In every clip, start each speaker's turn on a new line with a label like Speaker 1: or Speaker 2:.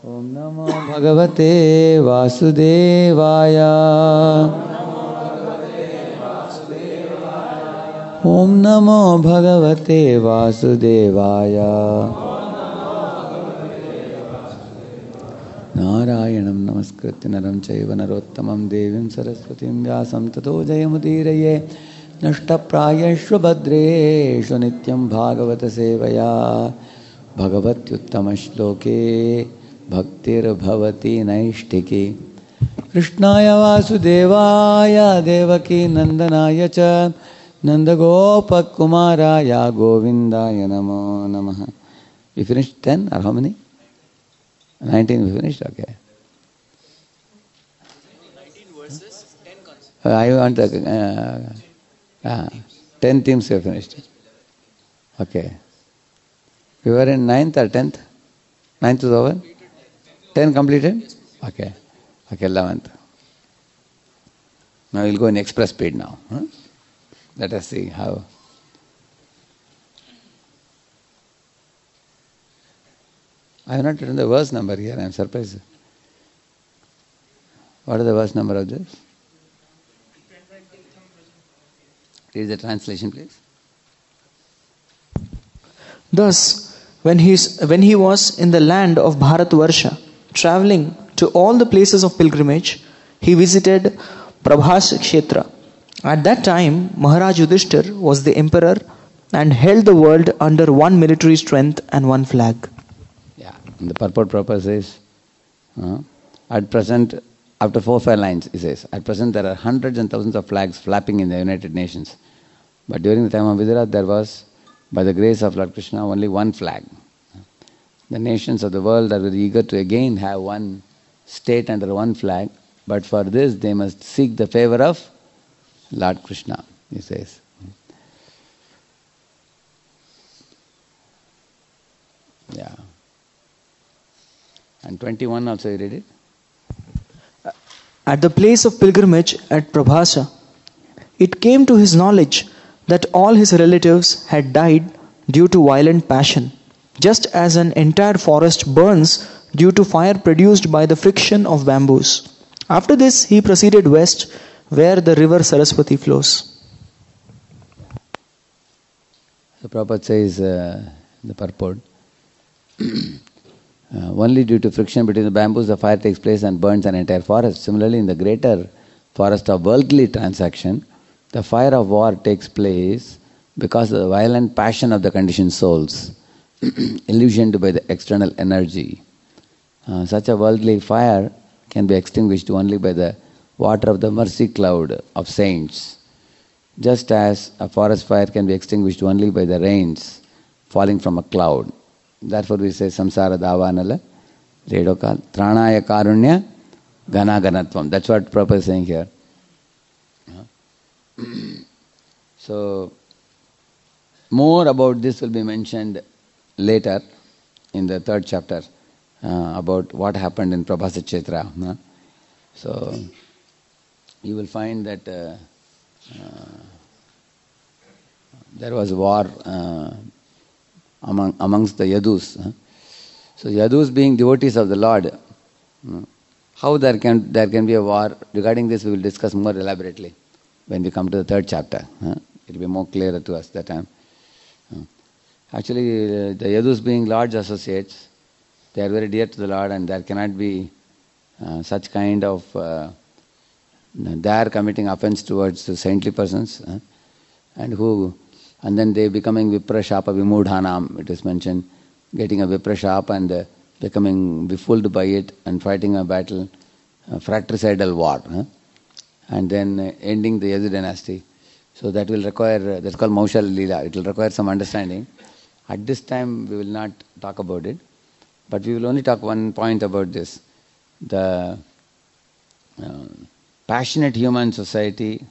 Speaker 1: Om Namo Bhagavate Vasudevaya. Om Namo Bhagavate Vasudevaya. Narayanam Namaskritya Naram Chaiva Narottamam Devim Saraswatim Vyasam Tato Jayamudiraye Nashtaprayeshva Bhadreshu Nityam Bhagavata Sevaya Bhagavatyuttama Shloke Bhaktir Bhavati Naishtiki Krishnaya Vasudevaya Devaki Nandanaya Cha Nandagopa Kumaraya Govindaya Namo Namaha. We finished 10 or how many? 19 we finished? Okay.
Speaker 2: 19 verses, 10 concepts.
Speaker 1: I want 10 themes we have finished. Okay. We were in 9th or 10th? 9th is over? 10 completed? Okay. Okay, 11th. Now we'll go in express speed now. Huh? Let us see how. I have not written the verse number here. I am surprised. What is the verse number of this? Read the translation, please.
Speaker 3: Thus, when he was in the land of Bharatvarsha, travelling to all the places of pilgrimage, he visited Prabhas Kshetra. At that time, Maharaj Yudhishthir was the emperor and held the world under one military strength and one flag.
Speaker 1: Yeah, and the purport proper says, at present, after 4-5 lines, he says, at present there are hundreds and thousands of flags flapping in the United Nations. But during the time of Vidura, there was, by the grace of Lord Krishna, only one flag. The nations of the world are very eager to again have one state under one flag, but for this they must seek the favor of Lord Krishna, he says. Yeah. And 21 also you read it?
Speaker 3: At the place of pilgrimage at Prabhasa, it came to his knowledge that all his relatives had died due to violent passion, just as an entire forest burns due to fire produced by the friction of bamboos. After this, he proceeded west, where the river Saraswati flows.
Speaker 1: The Prabhupada says, the purport, only due to friction between the bamboos, the fire takes place and burns an entire forest. Similarly, in the greater forest of worldly transaction, the fire of war takes place because of the violent passion of the conditioned souls, illusioned by the external energy. Such a worldly fire can be extinguished only by the water of the mercy cloud of saints, just as a forest fire can be extinguished only by the rains falling from a cloud. Therefore we say samsara davanala redokal tranaya karunya gana ganatvam. That's what Prabhupada is saying here. So more about this will be mentioned later in the 3rd chapter about what happened in Prabhasa Kshetra. So you will find that there was war amongst the Yadus. So Yadus being devotees of the Lord, how there can be a war? Regarding this we will discuss more elaborately when we come to the 3rd chapter. It will be more clearer to us that time. Actually, the Yadus being Lord's associates, they are very dear to the Lord, and there cannot be such kind of they are committing offense towards the saintly persons, and then they becoming Vipra Shapa Vimudhanam, it is mentioned, getting a Vipra Shapa and becoming befooled by it and fighting a battle, fratricidal war, and then ending the Yadu dynasty. So that will require, that's called Maushal Leela, it will require some understanding. At this time we will not talk about it, but we will only talk one point about this. The passionate human society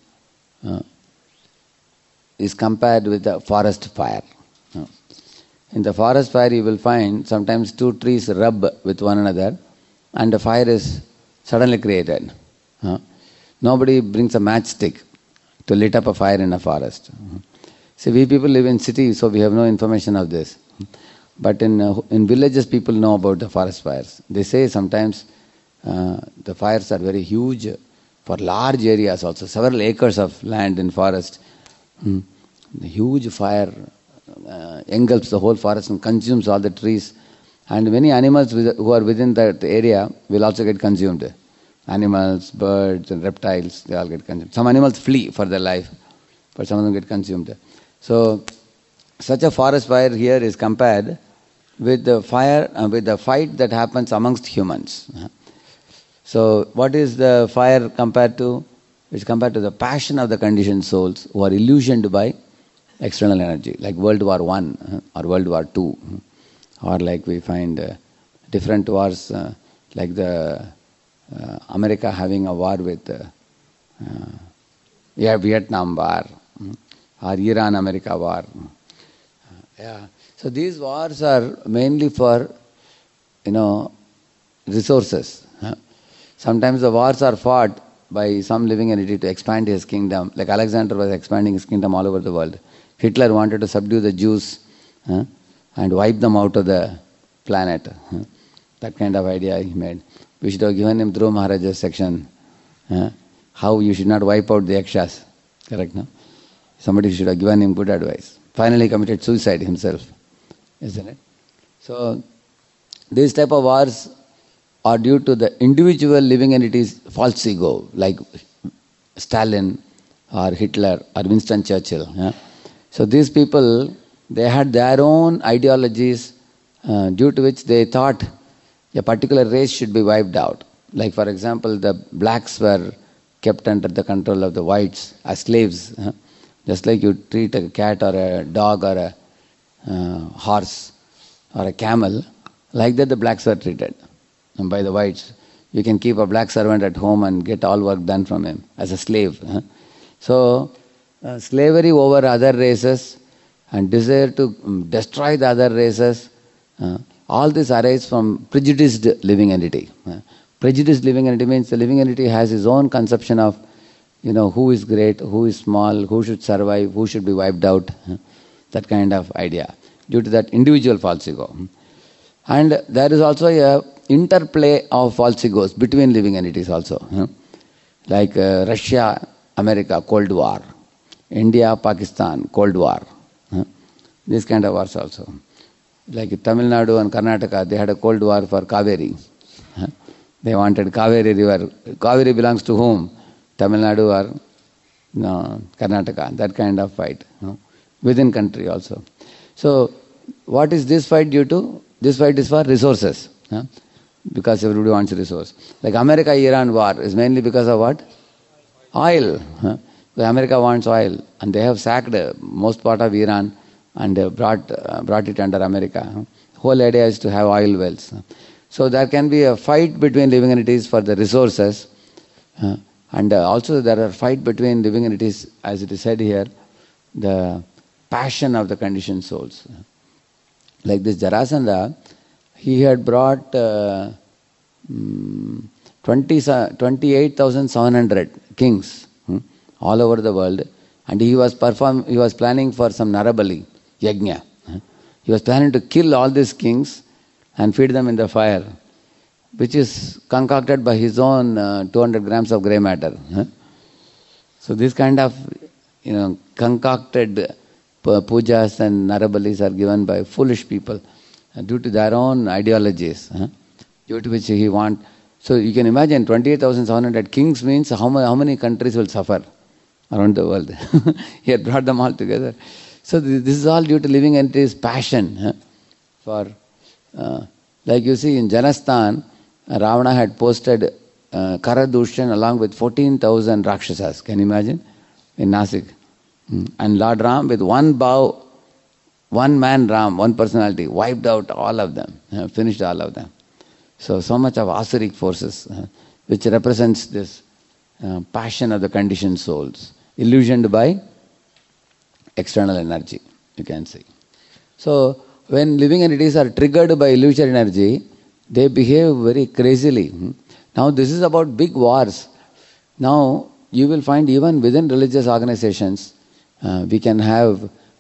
Speaker 1: is compared with a forest fire. In the forest fire you will find sometimes 2 trees rub with one another and the fire is suddenly created. Nobody brings a matchstick to lit up a fire in a forest. See, we people live in cities, so we have no information of this. But in villages, people know about the forest fires. They say sometimes the fires are very huge for large areas also, several acres of land in forest. The huge fire engulfs the whole forest and consumes all the trees. And many animals who are within that area will also get consumed. Animals, birds and reptiles, they all get consumed. Some animals flee for their life, but some of them get consumed. So, such a forest fire here is compared with the fire, with the fight that happens amongst humans. So, what is the fire compared to? It's compared to the passion of the conditioned souls who are illusioned by external energy, like World War I or World War II, or like we find different wars, like the America having a war with Vietnam war, or Iran-America war. So these wars are mainly for, resources. Sometimes the wars are fought by some living entity to expand his kingdom, like Alexander was expanding his kingdom all over the world. Hitler wanted to subdue the Jews and wipe them out of the planet. That kind of idea he made. We should have given him Dhruva Maharaja's section, how you should not wipe out the Yakshas. Correct, no? Somebody should have given him good advice. Finally committed suicide himself, isn't it? So, these type of wars are due to the individual living entity's false ego, like Stalin or Hitler or Winston Churchill. So these people, they had their own ideologies due to which they thought a particular race should be wiped out. Like for example, the blacks were kept under the control of the whites as slaves. Just like you treat a cat or a dog or a horse or a camel, like that the blacks were treated by the whites. You can keep a black servant at home and get all work done from him as a slave. So, slavery over other races and desire to destroy the other races, all this arises from prejudiced living entity. Prejudiced living entity means the living entity has his own conception of, who is great, who is small, who should survive, who should be wiped out, that kind of idea, due to that individual false ego. And there is also a interplay of false egos between living entities also. Like Russia, America, Cold War. India, Pakistan, Cold War. This kind of wars also. Like Tamil Nadu and Karnataka, they had a Cold War for Kaveri. They wanted Kaveri river. Kaveri belongs to whom? Tamil Nadu or Karnataka. That kind of fight. Within country also. So, what is this fight due to? This fight is for resources. Because everybody wants a resource. Like America-Iran war is mainly because of what? Oil. America wants oil, and they have sacked most part of Iran and brought it under America. Whole idea is to have oil wells. So there can be a fight between living entities for the resources, and also there are fight between living entities, as it is said here, the passion of the conditioned souls. Like this Jarasandha, he had brought 28,700 kings all over the world, and he was planning for some Narabali Yajna. He was planning to kill all these kings and feed them in the fire, which is concocted by his own 200 grams of grey matter. So this kind of concocted pujas and Narabalis are given by foolish people due to their own ideologies, due to which he want. So you can imagine 28,700 kings means how many countries will suffer around the world. He had brought them all together. So this is all due to living entities' passion for, like you see in Janasthan, Ravana had posted Karadushan along with 14,000 Rakshasas. Can you imagine? In Nasik. And Lord Ram with one bow, one man Ram, one personality, wiped out all of them, finished all of them. So much of Asuric forces, which represents this passion of the conditioned souls, illusioned by external energy, you can see. So, when living entities are triggered by illusory energy, they behave very crazily. Now, this is about big wars. Now, you will find even within religious organizations, we can have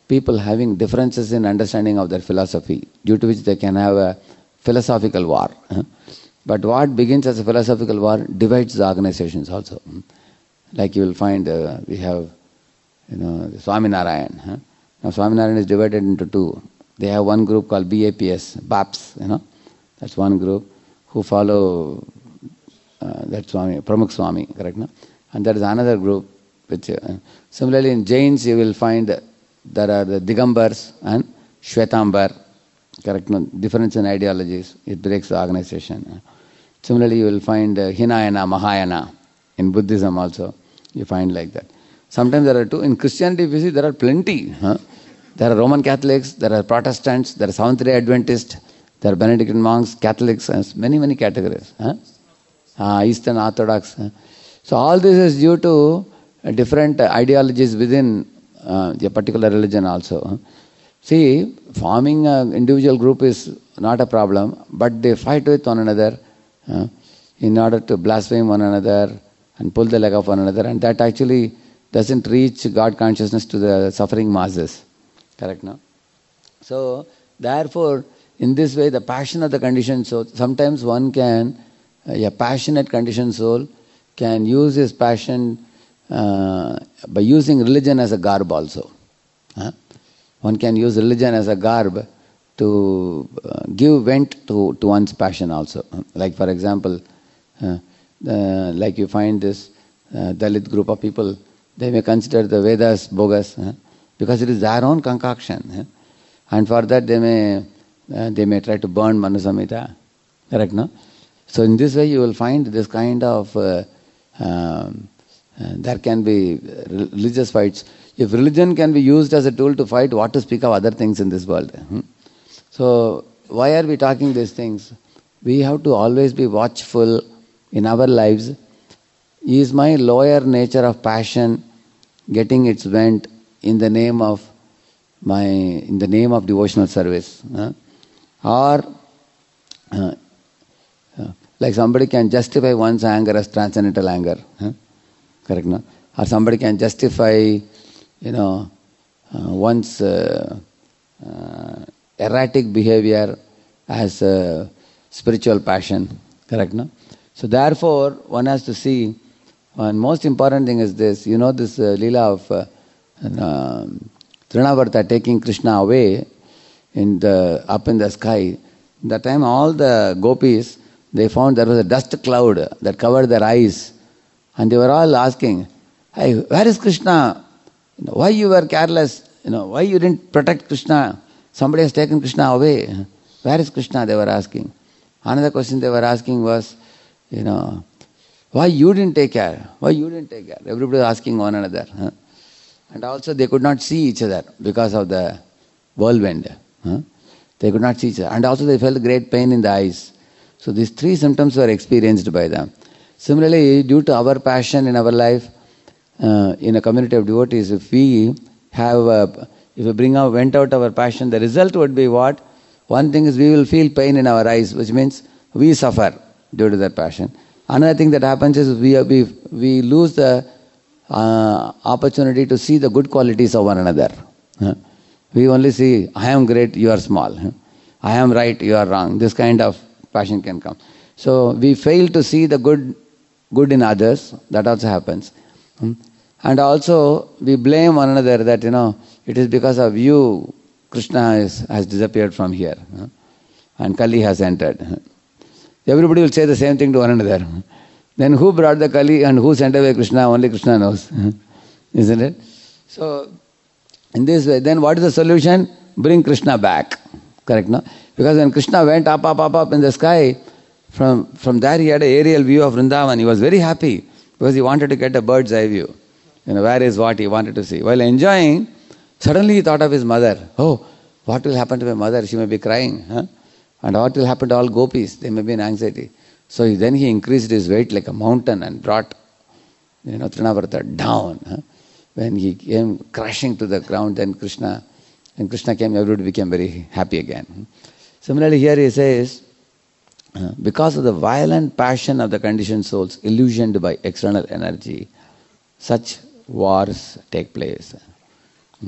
Speaker 1: people having differences in understanding of their philosophy, due to which they can have a philosophical war. But what begins as a philosophical war divides the organizations also. Like you will find we have, Swaminarayan. Now Swaminarayan is divided into two. They have one group called BAPS, that's one group who follow that Swami, Pramukh Swami, correct? No? And there is another group which, similarly in Jains you will find there are the Digambars and Shwetambar, correct? No? Difference in ideologies, it breaks the organization. Similarly you will find Hinayana, Mahayana. In Buddhism also you find like that. Sometimes there are two. In Christianity, if you see, there are plenty. There are Roman Catholics, there are Protestants, there are Seventh-day Adventists, there are Benedictine monks, Catholics, and many categories. Eastern Orthodox. So all this is due to different ideologies within a particular religion also. See, forming an individual group is not a problem, but they fight with one another in order to blaspheme one another and pull the leg of one another, and that actually doesn't reach God consciousness to the suffering masses. Correct, no? So, therefore, in this way, the passion of the conditioned soul, sometimes one can, a passionate conditioned soul can use his passion by using religion as a garb also. One can use religion as a garb to give vent to one's passion also. Like for example, like you find this Dalit group of people, they may consider the Vedas bogus because it is their own concoction. And for that they may try to burn Manu Samhita. Correct, no? So in this way you will find this kind of, there can be religious fights. If religion can be used as a tool to fight, what to speak of other things in this world? So why are we talking these things? We have to always be watchful in our lives. Is my lower nature of passion getting its vent in the name of devotional service? Or like somebody can justify one's anger as transcendental anger. Correct, no? Or somebody can justify, one's erratic behavior as spiritual passion. Correct, no? So therefore, one has to see, one most important thing is this, this Leela of Trinavarta taking Krishna away up in the sky. That time all the gopis, they found there was a dust cloud that covered their eyes. And they were all asking, hey, where is Krishna? Why you were careless? Why you didn't protect Krishna? Somebody has taken Krishna away. Where is Krishna? They were asking. Another question they were asking was, why you didn't take care? Why you didn't take care? Everybody was asking one another. And also they could not see each other because of the whirlwind. They could not see each other. And also they felt great pain in the eyes. So these three symptoms were experienced by them. Similarly, due to our passion in our life, in a community of devotees, if we vent out our passion, the result would be what? One thing is we will feel pain in our eyes, which means we suffer due to that passion. Another thing that happens is we lose the opportunity to see the good qualities of one another. We only see, I am great, you are small. I am right, you are wrong. This kind of passion can come. So we fail to see the good in others. That also happens. And also we blame one another that, it is because of you Krishna has disappeared from here. And Kali has entered. Everybody will say the same thing to one another. Then who brought the Kali and who sent away Krishna? Only Krishna knows. Isn't it? So, in this way, then what is the solution? Bring Krishna back. Correct, no? Because when Krishna went up in the sky, from there he had an aerial view of Vrindavan. He was very happy because he wanted to get a bird's eye view. Where is what he wanted to see. While enjoying, suddenly he thought of his mother. Oh, what will happen to my mother? She may be crying. And what will happen to all gopis? They may be in anxiety. So then he increased his weight like a mountain and brought Trinavarta down. When he came crashing to the ground, then Krishna came, everybody became very happy again. Similarly here he says, because of the violent passion of the conditioned souls illusioned by external energy, such wars take place.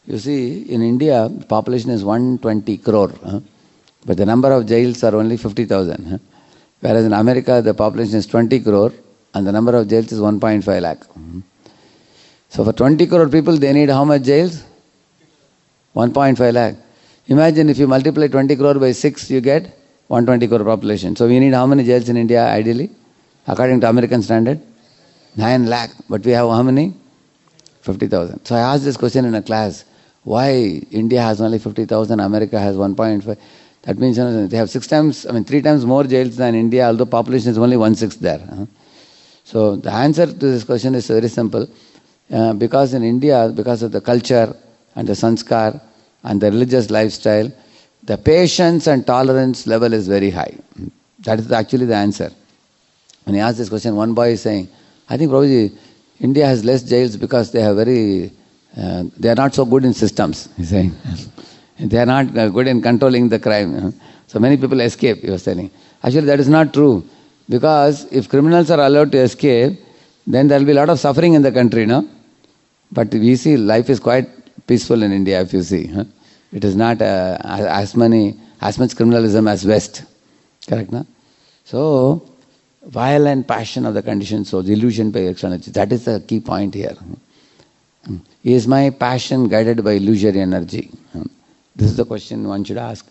Speaker 1: You see, in India, the population is 120 crore, but the number of jails are only 50,000. Whereas in America, the population is 20 crore and the number of jails is 1.5 lakh. So for 20 crore people, they need how much jails? 1.5 lakh. Imagine if you multiply 20 crore by 6, you get 120 crore population. So we need how many jails in India ideally? According to American standard? 9 lakh. But we have how many? 50,000. So I asked this question in a class. Why India has only 50,000, America has 1.5? That means they have 3 times more jails than India, although population is only 1/6 there. So the answer to this question is very simple. Because in India, because of the culture and the sanskar and the religious lifestyle, the patience and tolerance level is very high. That is actually the answer. When I asked this question, one boy is saying, I think Prabhuji, India has less jails because they are they are not so good in systems, he's saying. They are not good in controlling the crime. So many people escape, he was telling. Actually, that is not true. Because if criminals are allowed to escape, then there will be a lot of suffering in the country, no? But we see life is quite peaceful in India, if you see. It is not as much criminalism as West. Correct, no? So, violent passion of the conditioned soul, illusion by external. That is the key point here. Is my passion guided by illusory energy? This is the question one should ask.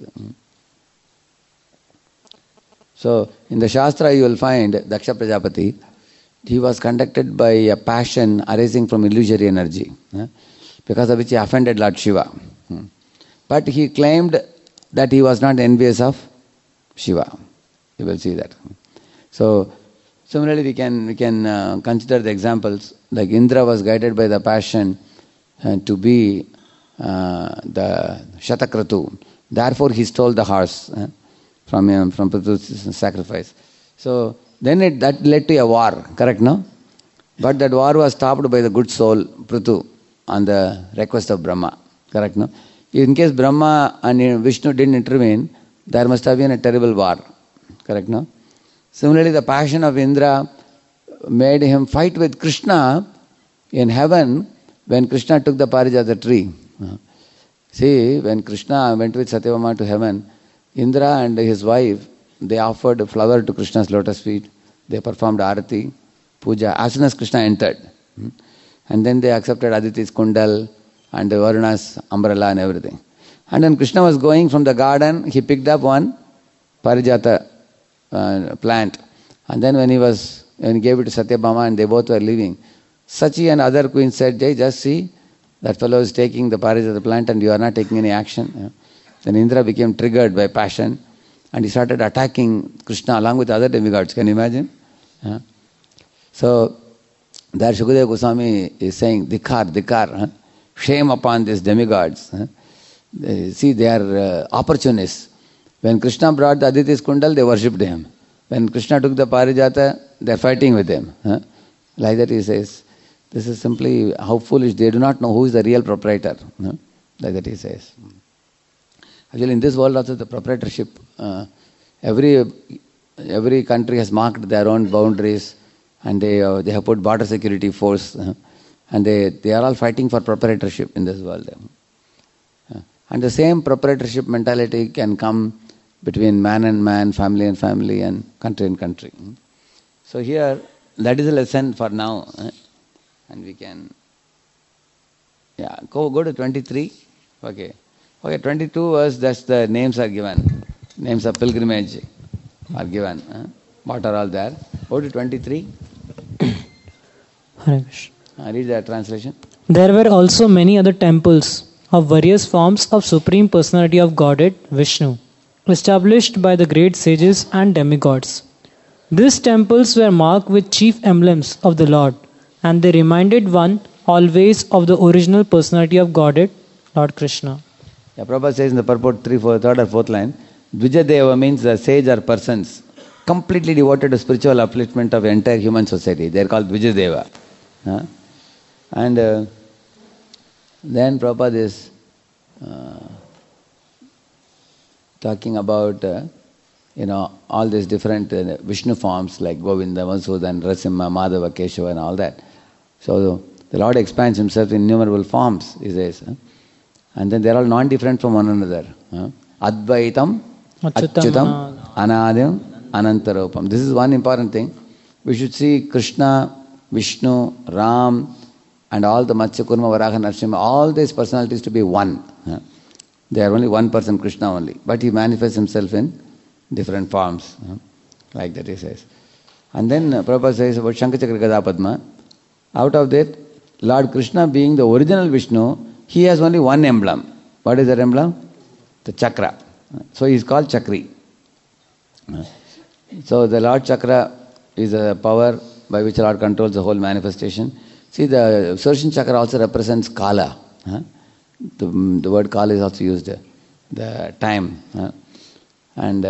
Speaker 1: So, in the Shastra you will find Daksha Prajapati, he was conducted by a passion arising from illusory energy, because of which he offended Lord Shiva. But he claimed that he was not envious of Shiva. You will see that. So, similarly we can consider the examples, like Indra was guided by the passion to be the Shatakratu. Therefore he stole the horse from Prithu's sacrifice. So then that led to a war, correct, no? But that war was stopped by the good soul Prithu on the request of Brahma, correct, no? In case Brahma and Vishnu didn't intervene, there must have been a terrible war, correct, no? Similarly, the passion of Indra made him fight with Krishna in heaven when Krishna took the Parijata tree. See, when Krishna went with Satyabhama to heaven, Indra and his wife, they offered a flower to Krishna's lotus feet. They performed arati, puja, as soon as Krishna entered. And then they accepted Aditi's kundal and Varuna's umbrella and everything. And when Krishna was going from the garden, he picked up one Parijata plant. And then when he gave it to Satyabhama and they both were leaving, Sachi and other queens said, Jai, just see, that fellow is taking the Parijata plant and you are not taking any action. Then Indra became triggered by passion and he started attacking Krishna along with other demigods. Can you imagine? So, there Shukadeva Goswami is saying, Dikar, shame upon these demigods. See, they are opportunists. When Krishna brought the Aditi's kundal, they worshipped him. When Krishna took the Parijata, they are fighting with him. Like that he says. This is simply how foolish. They do not know who is the real proprietor. Like that he says. Actually, in this world also the proprietorship, every country has marked their own boundaries and they have put border security force and they are all fighting for proprietorship in this world. And the same proprietorship mentality can come between man and man, family and family, and country. So here, that is a lesson for now. And we can, go to 23. Okay, 22 was just the names are given. Names of pilgrimage are given. What are all there? Go to 23.
Speaker 3: Hare Krishna.
Speaker 1: Read the translation.
Speaker 4: There were also many other temples of various forms of Supreme Personality of Godhead, Vishnu, established by the great sages and demigods. These temples were marked with chief emblems of the Lord, and they reminded one always of the original personality of Godhead, Lord Krishna.
Speaker 1: Prabhupada says in the purport, third or fourth line, Dvijadeva means the sage or persons completely devoted to spiritual upliftment of entire human society. They are called Dvijadeva. And then Prabhupada is talking about all these different Vishnu forms like Govinda, Madhusudan, Narasimha, Madhava, Keshava and all that. So the Lord expands himself in innumerable forms, he says. And then they are all non-different from one another. Advaitam, Achyutam, Anadim, Anantarupam. This is one important thing. We should see Krishna, Vishnu, Ram, and all the Matsya, Kurma, Varaha, Narasimha, all these personalities to be one. They are only one person, Krishna only. But he manifests himself in different forms. Like that he says. And then Prabhupada says about Shankachakra Gada Padma. Out of that, Lord Krishna being the original Vishnu, he has only one emblem. What is that emblem? The chakra. So he is called Chakri. So the Lord Chakra is a power by which Lord controls the whole manifestation. See, the Sudarshan Chakra also represents Kala. The word Kala is also used, the time. And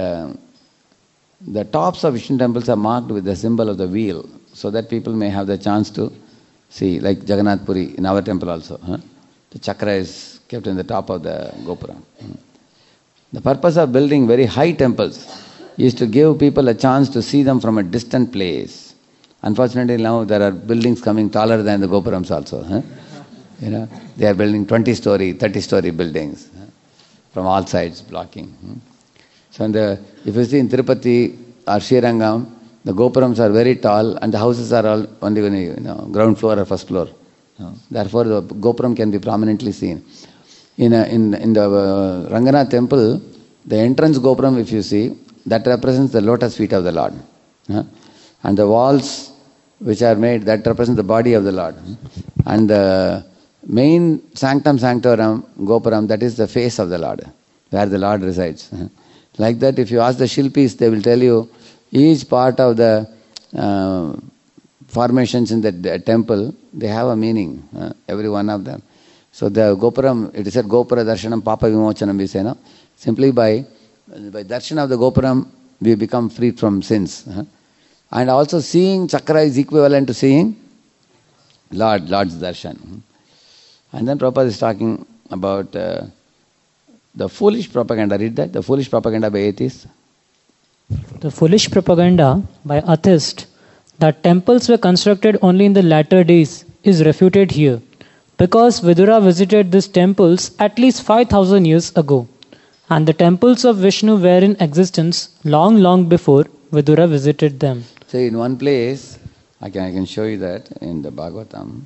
Speaker 1: the tops of Vishnu temples are marked with the symbol of the wheel, so that people may have the chance to see, like Jagannath Puri in our temple also. The chakra is kept in the top of the Gopura. The purpose of building very high temples is to give people a chance to see them from a distant place. Unfortunately, now there are buildings coming taller than the Gopurams also. They are building 20-story, 30-story buildings from all sides, blocking. So if you see in Tirupati or Srirangam, the Gopurams are very tall and the houses are all only ground floor or first floor. Therefore, the Gopuram can be prominently seen. In the Ranganath temple, the entrance Gopuram, if you see, that represents the lotus feet of the Lord. And the walls which are made, that represent the body of the Lord. And the main sanctum sanctorum, Gopuram, that is the face of the Lord, where the Lord resides. Like that, if you ask the Shilpis, they will tell you each part of the formations in the temple, they have a meaning, every one of them. So the Gopuram, it is said Gopura Darshanam Papa Vimochanam, we say, no? Simply by darshan of the Gopuram, we become free from sins. And also seeing Chakra is equivalent to seeing Lord's darshan. And then Prabhupada is talking about the foolish propaganda. Read that. The foolish propaganda by atheists.
Speaker 4: The foolish propaganda by atheists that temples were constructed only in the latter days is refuted here, because Vidura visited these temples at least 5,000 years ago, and the temples of Vishnu were in existence long before Vidura visited them.
Speaker 1: So in one place, I can show you that in the Bhagavatam.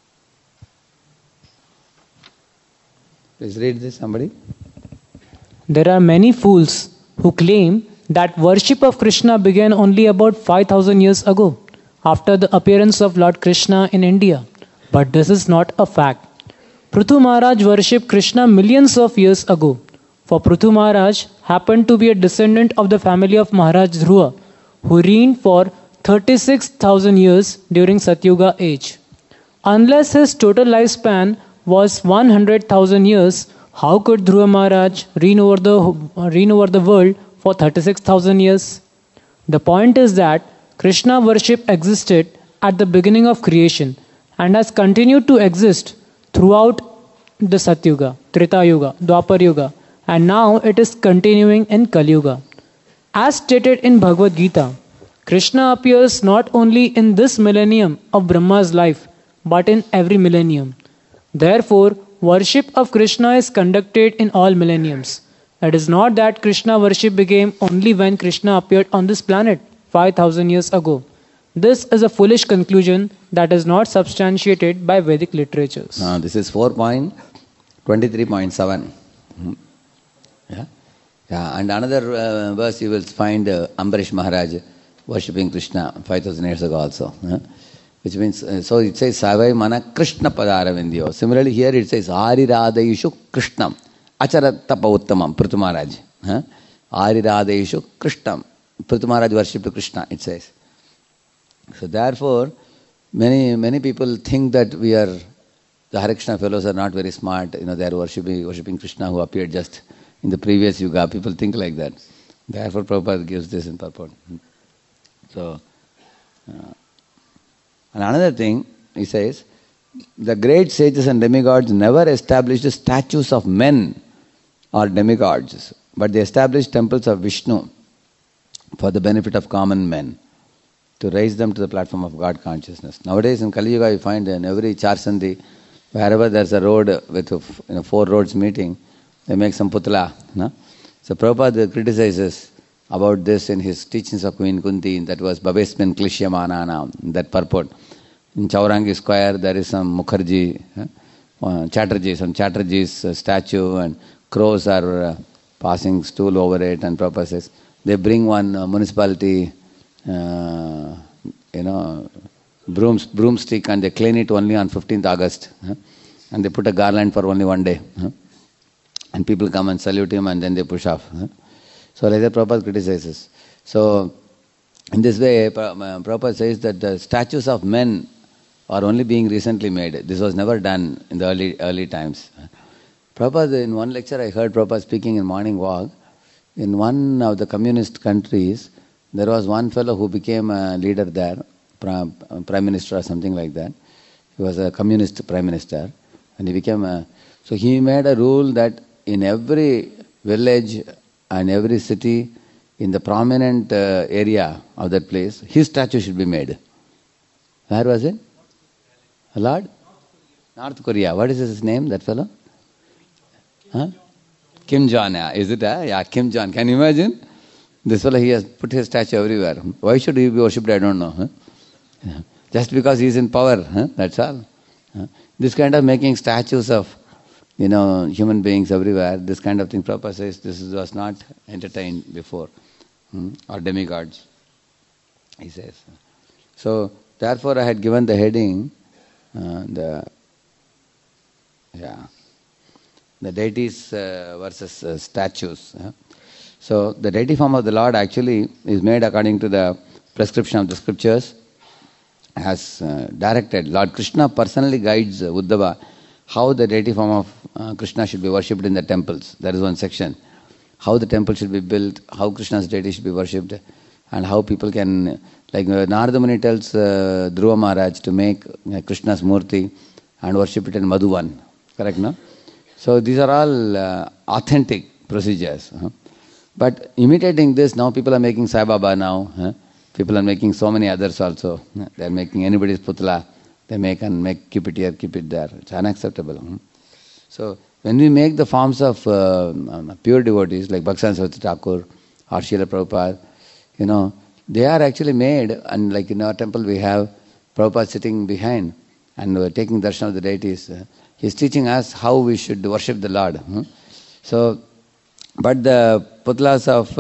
Speaker 1: Please read this, somebody.
Speaker 4: There are many fools who claim that worship of Krishna began only about 5,000 years ago, after the appearance of Lord Krishna in India. But this is not a fact. Prithu Maharaj worshipped Krishna millions of years ago, for Prithu Maharaj happened to be a descendant of the family of Maharaj Dhruva, who reigned for 36,000 years during Satyuga age. Unless his total lifespan was 100,000 years, how could Dhruva Maharaj reign over the world for 36,000 years? The point is that Krishna worship existed at the beginning of creation and has continued to exist throughout the Satyuga, Treta Yuga, Dwapar Yuga, and now it is continuing in Kali Yuga. As stated in Bhagavad Gita, Krishna appears not only in this millennium of Brahma's life, but in every millennium. Therefore, worship of Krishna is conducted in all millenniums. It is not that Krishna worship began only when Krishna appeared on this planet 5,000 years ago. This is a foolish conclusion that is not substantiated by Vedic literatures.
Speaker 1: This is 4.23.7. Yeah, and another verse you will find Ambarish Maharaj worshipping Krishna 5,000 years ago also. Which means, so it says, Savai Mana Krishna Padaravindiyo. Similarly, here it says, Ariradayishu Krishnam. Acharat Tapa Uttamam, Prithu Maharaj. Ariradayishu Krishnam. Prithu Maharaj worshipped Krishna, it says. So therefore, many people think that the Hare Krishna fellows are not very smart. They are worshipping Krishna who appeared just in the previous Yuga. People think like that. Therefore, Prabhupada gives this in purport. So, and another thing, he says, the great sages and demigods never established statues of men or demigods, but they established temples of Vishnu for the benefit of common men, to raise them to the platform of God consciousness. Nowadays in Kali Yuga, you find in every Charsandhi, Wherever there's a road with 4 roads meeting, they make some putla. No? So Prabhupada criticizes about this in his teachings of Queen Kunti, that was Babesmin Klishyamanana, that purport. In Chaurangi Square there is some Mukherjee, Chatterjee's statue, and crows are passing stool over it, and Prabhupada says, they bring one municipality, broomstick, and they clean it only on 15th August. And they put a garland for only one day. And people come and salute him, and then they push off. So like that Prabhupada criticizes. So in this way, Prabhupada says that the statues of men are only being recently made. This was never done in the early times. Prabhupada, in one lecture I heard Prabhupada speaking in morning walk, in one of the communist countries, there was one fellow who became a leader there, prime minister or something like that. He was a communist prime minister, and he became so he made a rule that in every village and every city, in the prominent area of that place, his statue should be made. Where was it? Lord? North Korea. What is his name, that fellow? Huh? Kim Jong, is it? Yeah, Kim Jong. Can you imagine? This fellow, he has put his statue everywhere. Why should he be worshipped? I don't know. Just because he is in power, that's all. This kind of making statues of human beings everywhere, this kind of thing, Prabhupada says, this was not entertained before. Or demigods, he says. So, therefore I had given the heading, the deities versus statues. So, the deity form of the Lord actually is made according to the prescription of the scriptures, has directed. Lord Krishna personally guides Uddhava how the deity form of Krishna should be worshipped in the temples. There is one section. How the temple should be built, how Krishna's deity should be worshipped, and how people can, like Narada Muni tells Dhruva Maharaj to make Krishna's murti and worship it in Madhuvan. Correct, no? So these are all authentic procedures. But imitating this, now people are making Sai Baba now. People are making so many others also. They are making anybody's putla. They make, keep it here, keep it there. It's unacceptable. So when we make the forms of pure devotees like Bhaktivinoda Saraswati Thakur or Srila Prabhupada, they are actually made, and like in our temple we have Prabhupada sitting behind and taking darshan of the deities. He's teaching us how we should worship the Lord. So, but the putlas of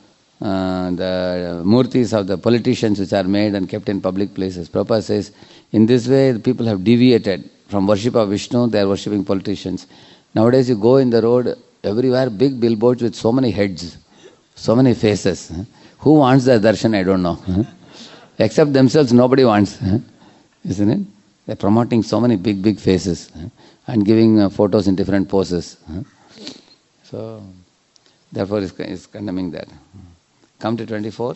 Speaker 1: the murtis of the politicians which are made and kept in public places, Prabhupada says, in this way the people have deviated from worship of Vishnu, they are worshipping politicians. Nowadays you go in the road, everywhere big billboards with so many heads, so many faces. Who wants the darshan? I don't know. Except themselves, nobody wants. Isn't it? They're promoting so many big faces and giving photos in different poses. So, therefore is condemning that. Come to 24.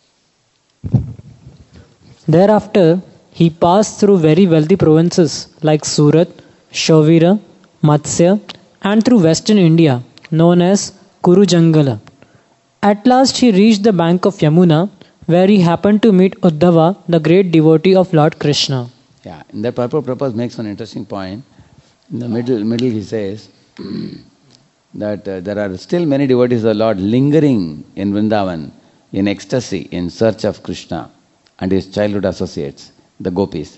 Speaker 4: Thereafter, he passed through very wealthy provinces like Surat, Shavira, Matsya, and through western India, known as Kurujangala. At last he reached the bank of Yamuna, where he happened to meet Uddhava, the great devotee of Lord Krishna.
Speaker 1: Yeah, in that Prabhupada makes one interesting point. In the middle he says that there are still many devotees of the Lord lingering in Vrindavan in ecstasy in search of Krishna and his childhood associates, the gopis.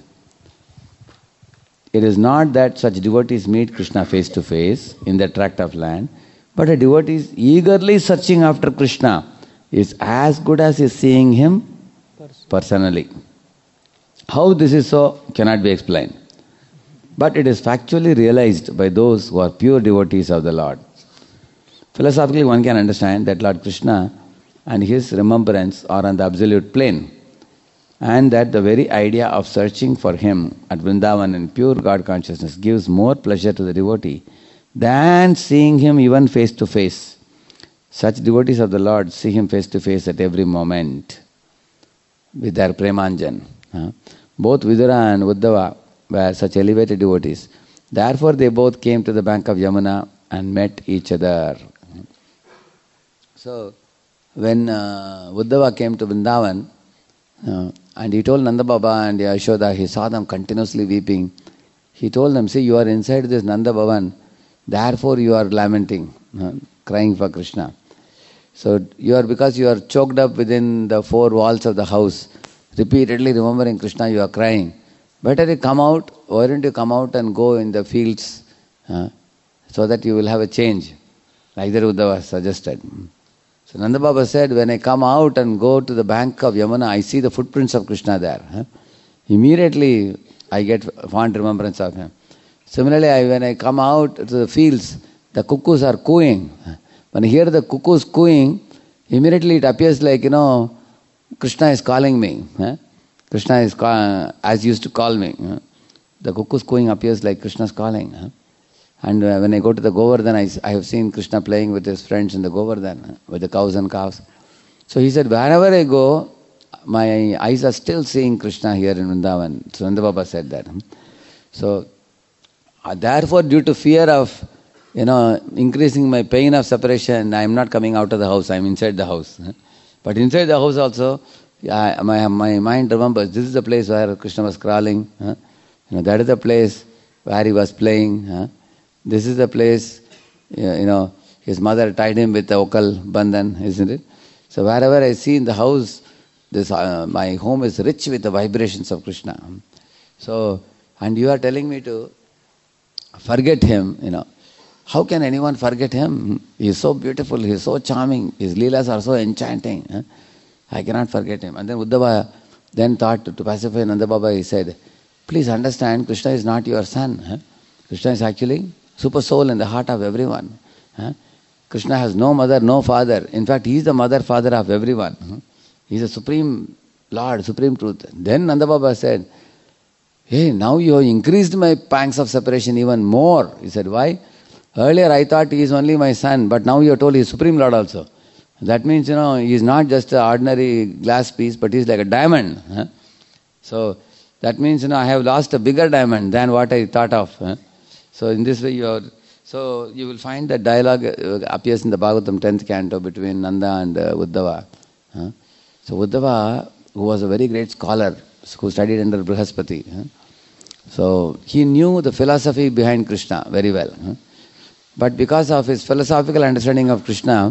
Speaker 1: It is not that such devotees meet Krishna face to face in that tract of land, but a devotee is eagerly searching after Krishna is as good as is seeing him personally. How this is so cannot be explained. But it is factually realized by those who are pure devotees of the Lord. Philosophically, one can understand that Lord Krishna and his remembrance are on the absolute plane, and that the very idea of searching for him at Vrindavan in pure God consciousness gives more pleasure to the devotee than seeing him even face to face. Such devotees of the Lord see him face to face at every moment with their Premanjan. Both Vidura and Uddhava were such elevated devotees. Therefore, they both came to the bank of Yamuna and met each other. So, when Uddhava came to Vrindavan, and he told Nanda Baba and Yashoda, he saw them continuously weeping. he told them, see, you are inside this Nanda Bhavan, therefore you are lamenting, crying for Krishna. So because you are choked up within the four walls of the house, repeatedly remembering Krishna, you are crying. Better you come out. Why don't you come out and go in the fields so that you will have a change, like the Uddhava suggested. So Nanda Baba said, when I come out and go to the bank of Yamuna, I see the footprints of Krishna there. Immediately I get fond remembrance of him. Similarly, when I come out to the fields, the cuckoos are cooing. When I hear the cuckoos cooing, immediately it appears like, Krishna is calling me. Krishna is as used to call me. The cuckoo's cooing appears like Krishna's calling. And when I go to the Govardhan, I have seen Krishna playing with his friends in the Govardhan, with the cows and calves. So he said, wherever I go, my eyes are still seeing Krishna here in Vrindavan. So Nanda Baba said that. So therefore, due to fear of increasing my pain of separation, I am not coming out of the house, I am inside the house. But inside the house also, my mind remembers, this is the place where Krishna was crawling. That is the place where he was playing. This is the place, his mother tied him with the okal bandhan, isn't it? So wherever I see in the house, this my home is rich with the vibrations of Krishna. So, and you are telling me to forget him, How can anyone forget him? He is so beautiful, he is so charming, his leelas are so enchanting. I cannot forget him. And then Uddhava then thought to pacify Nanda Baba, he said, please understand, Krishna is not your son. Krishna is actually super soul in the heart of everyone. Krishna has no mother, no father. In fact, he is the mother, father of everyone. He is a supreme Lord, supreme truth. Then Nanda Baba said, hey, now you have increased my pangs of separation even more. He said, why? Earlier I thought he is only my son, but now you are told he is Supreme Lord also. That means, he is not just an ordinary glass piece, but he is like a diamond. So, that means, I have lost a bigger diamond than what I thought of. So, in this way you will find that dialogue appears in the Bhagavatam 10th canto between Nanda and Uddhava. So, Uddhava, who was a very great scholar, who studied under Brihaspati, so he knew the philosophy behind Krishna very well. But because of his philosophical understanding of Krishna,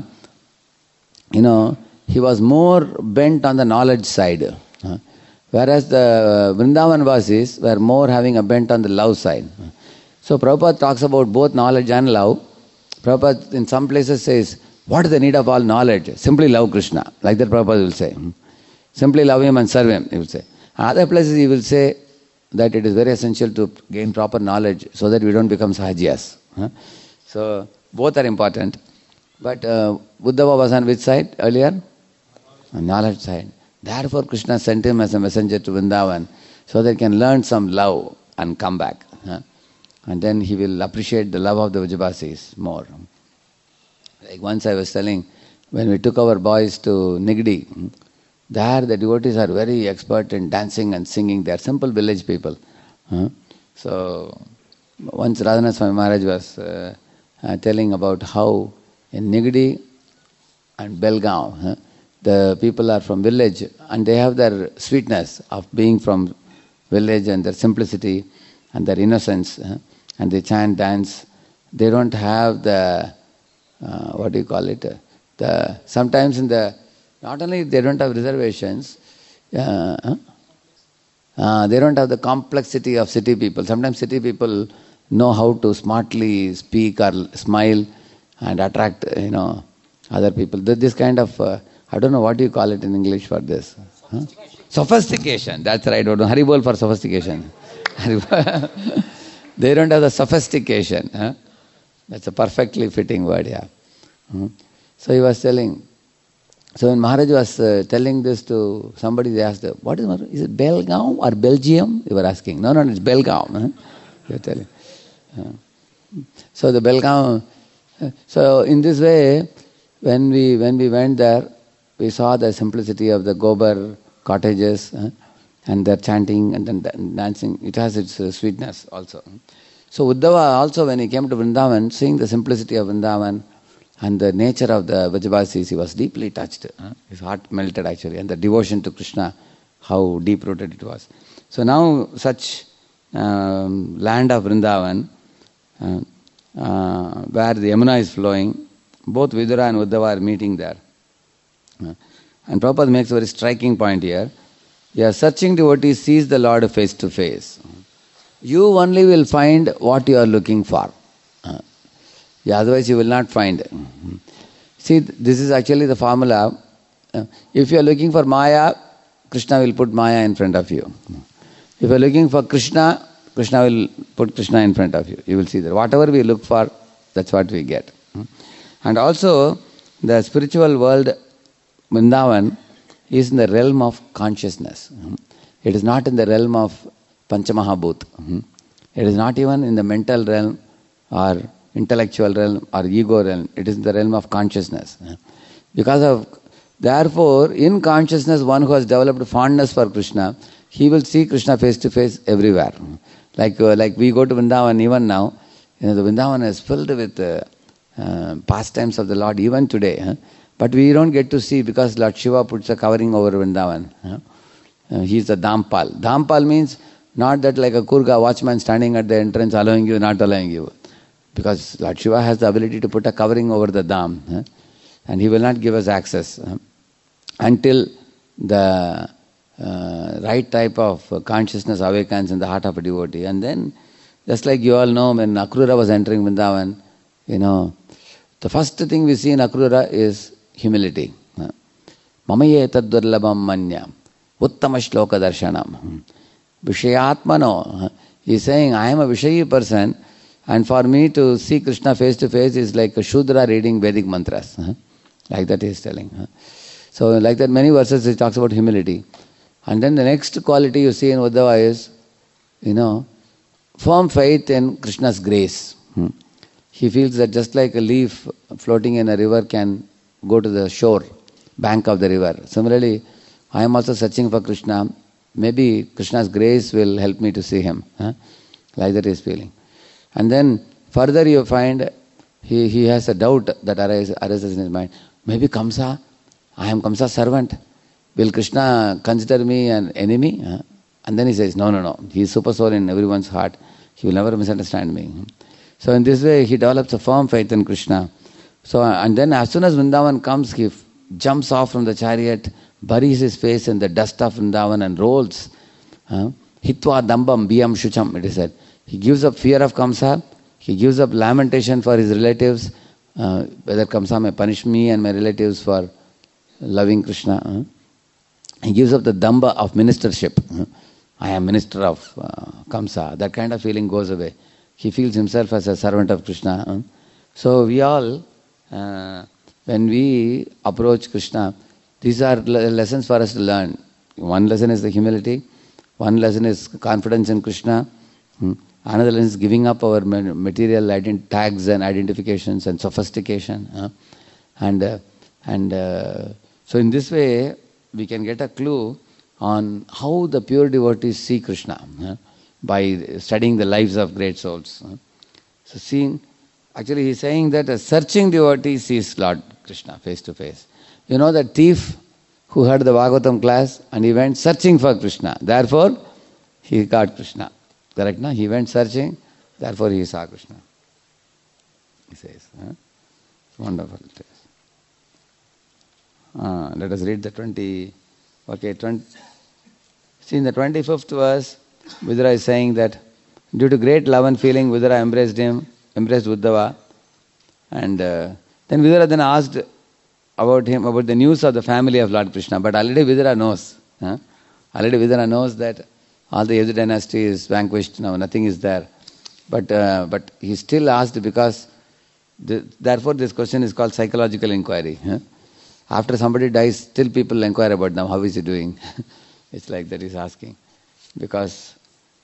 Speaker 1: he was more bent on the knowledge side. Whereas the Vrindavan Vasis were more having a bent on the love side. So Prabhupada talks about both knowledge and love. Prabhupada in some places says, what is the need of all knowledge? Simply love Krishna. Like that Prabhupada will say. Simply love him and serve him, he will say. Other places he will say that it is very essential to gain proper knowledge so that we don't become sahajiyas. So, both are important. But Uddhava was on which side earlier? On knowledge side. Therefore, Krishna sent him as a messenger to Vrindavan so that he can learn some love and come back. And then he will appreciate the love of the Vrajabasis more. Like once I was telling, when we took our boys to Nigdi, there the devotees are very expert in dancing and singing. They are simple village people. So, once Radhanath Swami Maharaj was telling about how in Nigdi and Belgaum, the people are from village and they have their sweetness of being from village and their simplicity and their innocence, and they chant, dance. They don't have the, sometimes not only they don't have reservations, they don't have the complexity of city people. Sometimes city people know how to smartly speak or smile and attract, other people. This kind of, I don't know what you call it in English for this. Sophistication. That's right. Haribol for sophistication. They don't have the sophistication. That's a perfectly fitting word, yeah. So he was telling. So when Maharaj was telling this to somebody, they asked, what is Maharaj? Is it Belgaum or Belgium? They were asking. No, it's Belgaum. They were telling. So the Belgaum. So in this way, when we went there, we saw the simplicity of the Gobar cottages and their chanting and then dancing. It has its sweetness also. So Uddhava also, when he came to Vrindavan, seeing the simplicity of Vrindavan and the nature of the Vrajabasis, he was deeply touched. His heart melted actually, and the devotion to Krishna, how deep-rooted it was. So now such land of Vrindavan, where the Yamuna is flowing. Both Vidura and Uddhava are meeting there. And Prabhupada makes a very striking point here. A searching devotee sees the Lord face to face. You only will find what you are looking for. Otherwise you will not find. See, this is actually the formula. If you are looking for Maya, Krishna will put Maya in front of you. If you are looking for Krishna, Krishna will put Krishna in front of you. You will see that. Whatever we look for, that's what we get. And also, the spiritual world, Vrindavan, is in the realm of consciousness. It is not in the realm of Panchamahabhut. It is not even in the mental realm or intellectual realm or ego realm. It is in the realm of consciousness. Therefore, in consciousness, one who has developed fondness for Krishna, he will see Krishna face to face everywhere. Like we go to Vrindavan even now, the Vrindavan is filled with pastimes of the Lord even today. But we don't get to see because Lord Shiva puts a covering over Vrindavan. He is the Dhampal. Dhampal means not that like a Kurga watchman standing at the entrance allowing you, not allowing you. Because Lord Shiva has the ability to put a covering over the Dham. And he will not give us access until the right type of consciousness awakens in the heart of a devotee. And then, just like you all know, when Akrura was entering Vrindavan, the first thing we see in Akrura is humility. Mamaye taddurlabam manya uttama shloka darshanam. Vishayatmano. He is saying, I am a Vishayi person, and for me to see Krishna face to face is like a Shudra reading Vedic mantras. Like that he is telling. So like that many verses he talks about humility. And then the next quality you see in Uddhava is, firm faith in Krishna's grace. He feels that just like a leaf floating in a river can go to the shore, bank of the river. Similarly, I am also searching for Krishna. Maybe Krishna's grace will help me to see him. Like that he is feeling. And then further you find he has a doubt that arises in his mind. Maybe Kamsa, I am Kamsa's servant. Will Krishna consider me an enemy? And then he says, no. He is super soul in everyone's heart. He will never misunderstand me. So in this way he develops a firm faith in Krishna. So and then as soon as Vrindavan comes, he jumps off from the chariot, buries his face in the dust of Vrindavan and rolls. Hitva dambam biyam shucham, it is said. He gives up fear of Kamsa. He gives up lamentation for his relatives, whether Kamsa may punish me and my relatives for loving Krishna. He gives up the damba of ministership. I am minister of Kamsa. That kind of feeling goes away. He feels himself as a servant of Krishna. So we all, when we approach Krishna, these are lessons for us to learn. One lesson is the humility. One lesson is confidence in Krishna. Another lesson is giving up our material tags and identifications and sophistication. So in this way, we can get a clue on how the pure devotees see Krishna by studying the lives of great souls. So actually he is saying that a searching devotee sees Lord Krishna face to face. You know that thief who heard the Bhagavatam class and he went searching for Krishna. Therefore, he got Krishna. Correct, na? He went searching, therefore he saw Krishna. He says. It's wonderful. Let us read the 20. See, in the 25th verse, Vidura is saying that due to great love and feeling, Vidura embraced Uddhava. And then Vidura then asked about him, about the news of the family of Lord Krishna. But already Vidura knows. Already Vidura knows that all the Yadu dynasty is vanquished now, nothing is there. But he still asked because, therefore this question is called psychological inquiry. After somebody dies, still people inquire about them, how is he doing? It's like that he's asking. Because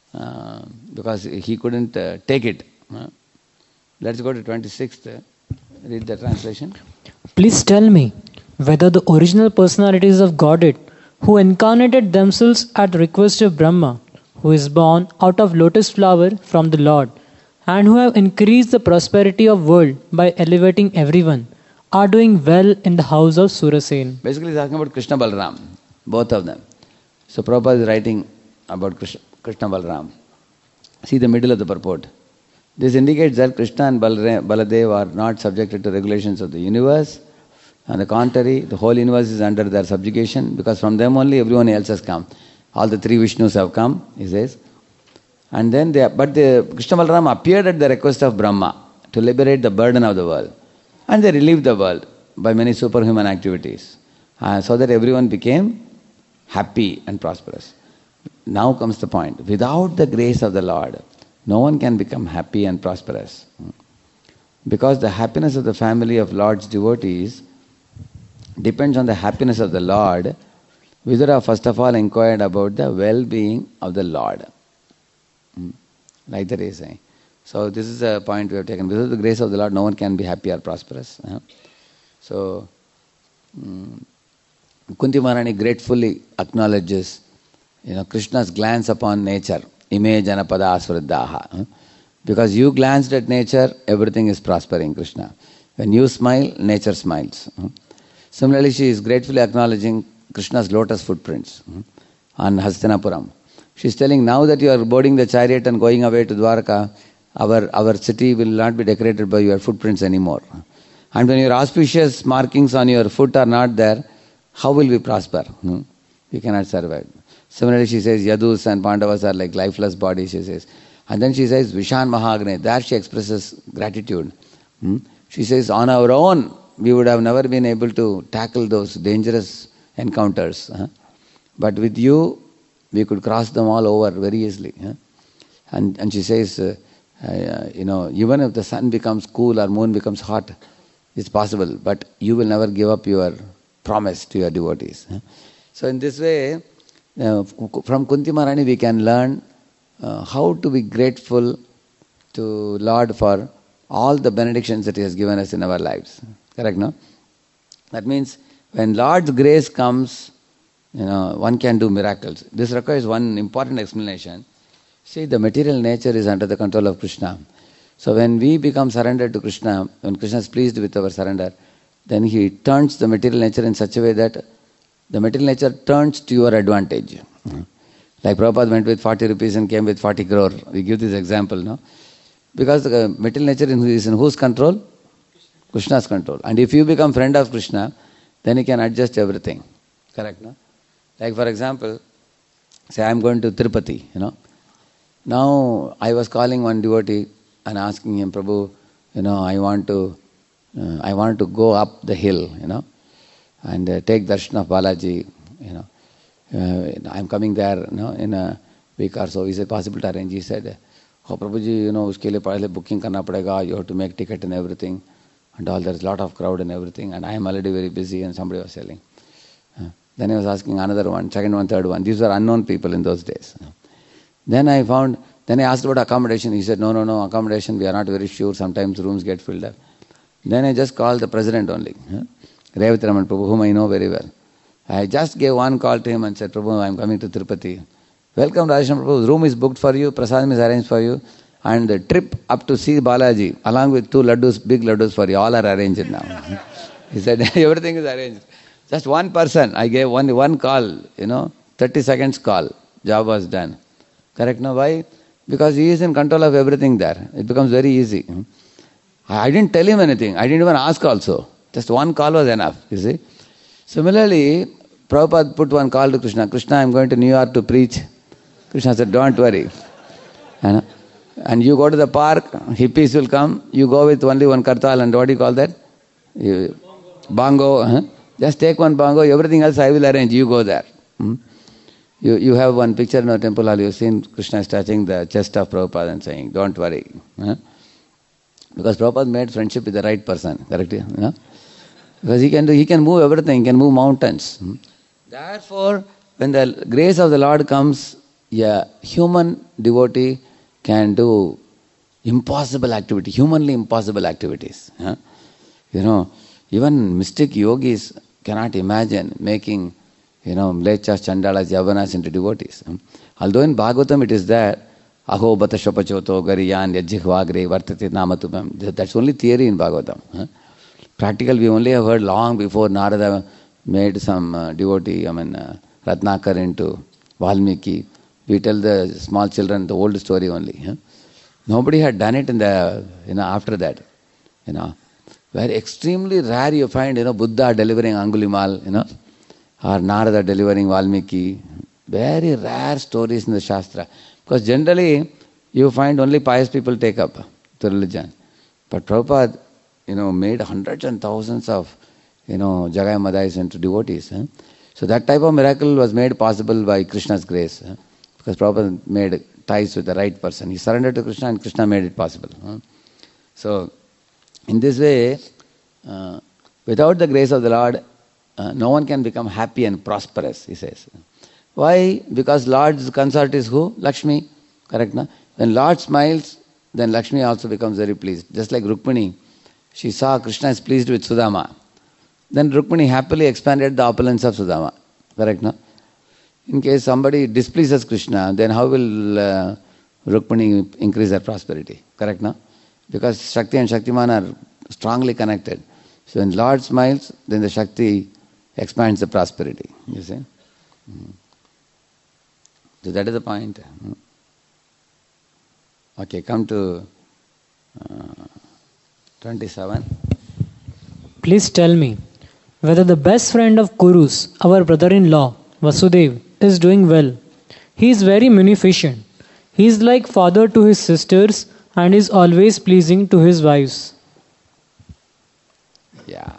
Speaker 1: he couldn't take it. Let's go to 26th. Read the translation.
Speaker 4: Please tell me whether the original personalities of Godhead who incarnated themselves at the request of Brahma, who is born out of lotus flower from the Lord, and who have increased the prosperity of world by elevating everyone, are doing well in the house of Surasen.
Speaker 1: Basically he's talking about Krishna Balram, both of them. So Prabhupada is writing about Krishna Balram. See the middle of the purport. This indicates that Krishna and Baladev are not subjected to regulations of the universe. On the contrary, the whole universe is under their subjugation because from them only everyone else has come. All the three Vishnus have come, he says. And then Krishna Balaram appeared at the request of Brahma to liberate the burden of the world. And they relieved the world by many superhuman activities. So that everyone became happy and prosperous. Now comes the point. Without the grace of the Lord, no one can become happy and prosperous. Because the happiness of the family of Lord's devotees depends on the happiness of the Lord. Vidura first of all inquired about the well-being of the Lord. Like that he is saying. So this is a point we have taken. Without the grace of the Lord, no one can be happy or prosperous. So Kunti Maharani gratefully acknowledges, Krishna's glance upon nature. Ime janapada asvriddhaha. Because you glanced at nature, everything is prospering, Krishna. When you smile, nature smiles. Similarly, she is gratefully acknowledging Krishna's lotus footprints on Hastinapuram. She is telling, now that you are boarding the chariot and going away to Dwarka, our city will not be decorated by your footprints anymore. And when your auspicious markings on your foot are not there, how will we prosper? We cannot survive. Similarly, she says, Yadus and Pandavas are like lifeless bodies, she says. And then she says, Vishan Mahagne. There she expresses gratitude. She says, on our own, we would have never been able to tackle those dangerous encounters. But with you, we could cross them all over very easily. And she says, even if the sun becomes cool or moon becomes hot, it's possible. But you will never give up your promise to your devotees. So in this way, from Kunti Maharani we can learn how to be grateful to Lord for all the benedictions that He has given us in our lives. Correct, no? That means when Lord's grace comes, one can do miracles. This requires one important explanation. See, the material nature is under the control of Krishna. So when we become surrendered to Krishna, when Krishna is pleased with our surrender, then He turns the material nature in such a way that the material nature turns to your advantage. Like Prabhupada went with 40 rupees and came with 40 crore. We give this example, no? Because the material nature is in whose control? Krishna's control. And if you become friend of Krishna, then He can adjust everything. Correct, no? Like for example, say I am going to Tirupati, Now I was calling one devotee and asking him, Prabhu, I want to go up the hill, and take darshan of Balaji, I am coming there, in a week or so. Is it possible to arrange? He said, oh Prabhuji, uske liye pehle booking karna padega, you have to make ticket and everything, and all, there is a lot of crowd and everything, and I am already very busy, and somebody was telling. Then I was asking another one, second one, third one. These were unknown people in those days. Then I asked about accommodation. He said, no, accommodation, we are not very sure. Sometimes rooms get filled up. Then I just called the president only, Revati Raman Prabhu, whom I know very well. I just gave one call to him and said, Prabhu, I am coming to Tirupati. Welcome, Radhesham Prabhu. Room is booked for you, prasadam is arranged for you, and the trip up to see Balaji, along with 2 laddus, big laddus for you, all are arranged now. He said, everything is arranged. Just one person, I gave only one call, 30 seconds call, job was done. Correct, no? Why? Because he is in control of everything there. It becomes very easy. I didn't tell him anything. I didn't even ask also. Just one call was enough, you see. Similarly, Prabhupada put one call to Krishna. Krishna, I am going to New York to preach. Krishna said, don't worry. And you go to the park, hippies will come. You go with only one kartal and what do you call that? Bongo. Just take one bongo, everything else I will arrange. You go there. You have one picture in our temple hall, you've seen Krishna is touching the chest of Prabhupada and saying, don't worry. Because Prabhupada made friendship with the right person, correct? Because he can move everything, he can move mountains. Therefore, when the grace of the Lord comes, a human devotee can do impossible activity, humanly impossible activities. Even mystic yogis cannot imagine making mlechas, chandalas, yavanas into devotees. Although in Bhagavatam it is there, aho bata shapachoto gariyan yajjihvagre vartate namatumam. That's only theory in Bhagavatam. Practical we only have heard long before Narada made some devotee, Ratnakar into Valmiki. we tell the small children the old story only. Nobody had done it in the, after that. Very extremely rare you find, Buddha delivering Angulimal, or Narada delivering Valmiki. Very rare stories in the Shastra. Because generally, you find only pious people take up the religion. But Prabhupada, made hundreds and thousands of, Jagai Madais into devotees. So that type of miracle was made possible by Krishna's grace. Because Prabhupada made ties with the right person. He surrendered to Krishna and Krishna made it possible. So, in this way, without the grace of the Lord, no one can become happy and prosperous, he says. Why? Because Lord's consort is who? Lakshmi. Correct, na? When Lord smiles, then Lakshmi also becomes very pleased. Just like Rukmini, she saw Krishna is pleased with Sudama. Then Rukmini happily expanded the opulence of Sudama. Correct, na? In case somebody displeases Krishna, then how will Rukmini increase her prosperity? Correct, na? Because Shakti and Shaktiman are strongly connected. So when Lord smiles, then the Shakti expands the prosperity. You see? So that is the point. Okay, come to 27.
Speaker 4: Please tell me whether the best friend of Kurus, our brother-in-law, Vasudev, is doing well. He is very munificent. He is like father to his sisters and is always pleasing to his wives.
Speaker 1: Yeah.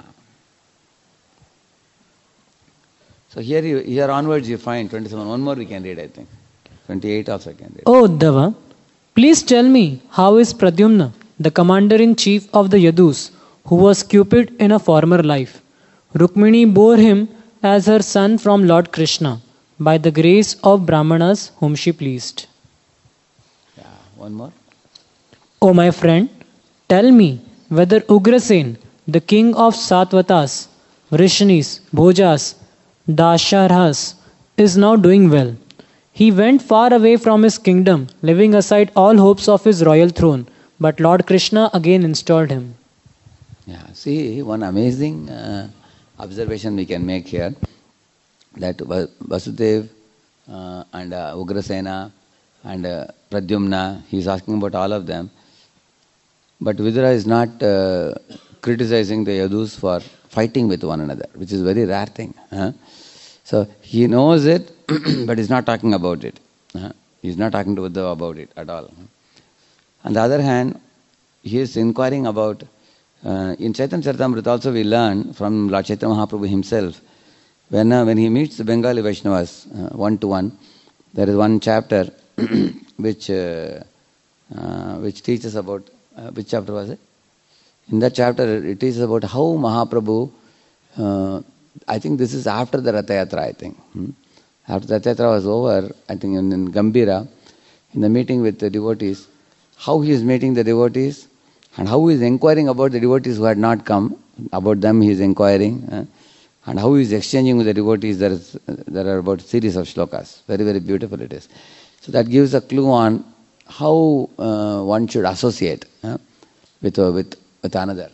Speaker 1: So here onwards you find 27. One more we can read, I think. 28 also I can read.
Speaker 4: Oh Uddhava, please tell me how is Pradyumna, the commander-in-chief of the Yadus, who was Cupid in a former life. Rukmini bore him as her son from Lord Krishna, by the grace of Brahmanas whom she pleased.
Speaker 1: Yeah, one more.
Speaker 4: O my friend, tell me whether Ugrasen, the king of Satvatas, Vrishnis, Bhojas, Dasharhas, is now doing well. He went far away from his kingdom, leaving aside all hopes of his royal throne, but Lord Krishna again installed him.
Speaker 1: Yeah, see, one amazing observation we can make here, that Vasudev and Ugrasena and Pradyumna, he is asking about all of them. But Vidura is not criticizing the Yadus for fighting with one another, which is a very rare thing. So he knows it, but he's not talking about it. He's not talking to Uddhava about it at all. On the other hand, he is inquiring about, in Chaitanya Charitamrita also we learn from Lord Chaitanya Mahaprabhu himself, when he meets the Bengali Vaishnavas one-to-one, there is one chapter which teaches about, which chapter was it? In that chapter it teaches about how Mahaprabhu, I think this is after the Ratha Yatra, I think. After the Ratha Yatra was over, I think in Gambhira, in the meeting with the devotees, how he is meeting the devotees and how he is inquiring about the devotees who had not come, about them he is inquiring, and how he is exchanging with the devotees. There are about a series of shlokas. Very, very beautiful it is. So that gives a clue on how one should associate with another.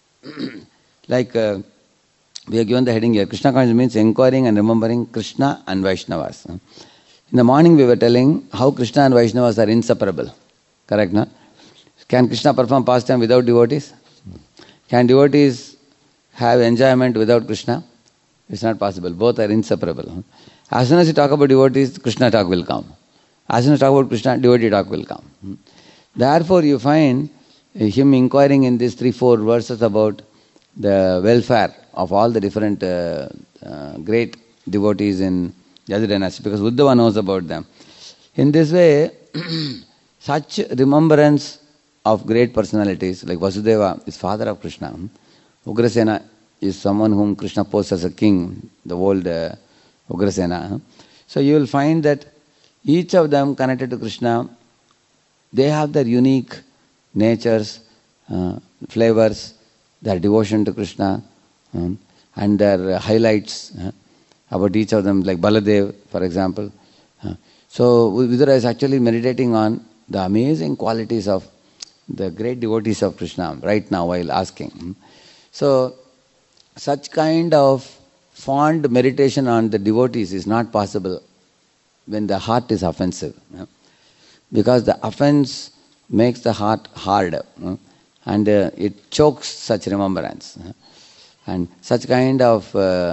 Speaker 1: Like we have given the heading here, Krishna consciousness means inquiring and remembering Krishna and Vaishnavas. In the morning we were telling how Krishna and Vaishnavas are inseparable. Correct, no? Can Krishna perform pastime without devotees? Can devotees have enjoyment without Krishna? It's not possible. Both are inseparable. As soon as you talk about devotees, Krishna talk will come. As soon as you talk about Krishna, devotee talk will come. Therefore you find him inquiring in these 3-4 verses about the welfare of all the different great devotees in Yadu dynasty, because Uddhava knows about them. In this way, such remembrance of great personalities, like Vasudeva is father of Krishna, Ugrasena is someone whom Krishna posed as a king, the old Ugrasena. So you will find that each of them connected to Krishna, they have their unique natures, flavors, their devotion to Krishna, and their highlights about each of them, like Baladev, for example. So Vidura is actually meditating on the amazing qualities of the great devotees of Krishna right now while asking. So such kind of fond meditation on the devotees is not possible when the heart is offensive. Because the offense makes the heart hard, and it chokes such remembrance. And such kind of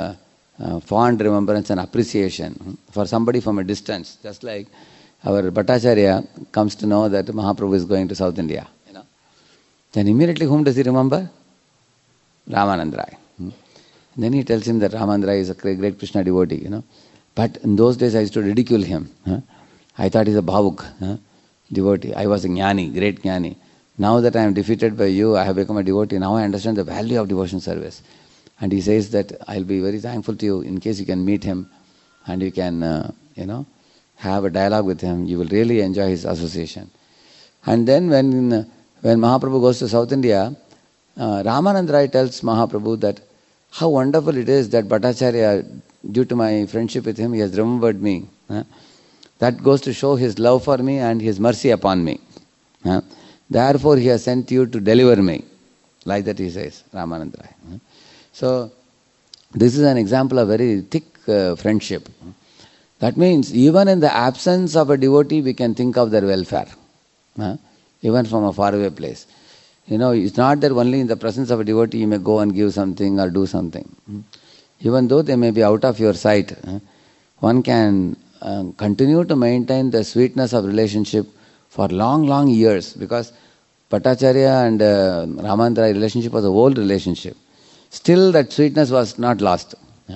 Speaker 1: fond remembrance and appreciation for somebody from a distance, just like our Bhattacharya comes to know that Mahaprabhu is going to South India. Then immediately whom does he remember? Ramananda Rai. Then he tells him that Ramananda Rai is a great Krishna devotee. But in those days I used to ridicule him. I thought he's a bhavuk devotee. I was a jnani, great jnani. Now that I am defeated by you, I have become a devotee. Now I understand the value of devotion service. And he says that I'll be very thankful to you in case you can meet him and you can, have a dialogue with him. You will really enjoy his association. And then when Mahaprabhu goes to South India, Ramananda Rai tells Mahaprabhu that how wonderful it is that Bhattacharya, due to my friendship with him, he has remembered me. That goes to show his love for me and his mercy upon me. Therefore he has sent you to deliver me. Like that he says, Ramananda Rai. So this is an example of very thick friendship. That means even in the absence of a devotee, we can think of their welfare. Even from a faraway place. It's not that only in the presence of a devotee you may go and give something or do something. Even though they may be out of your sight, one can continue to maintain the sweetness of relationship for long, long years, because Bhattacharya and Ramananda Rai relationship was a old relationship. Still that sweetness was not lost.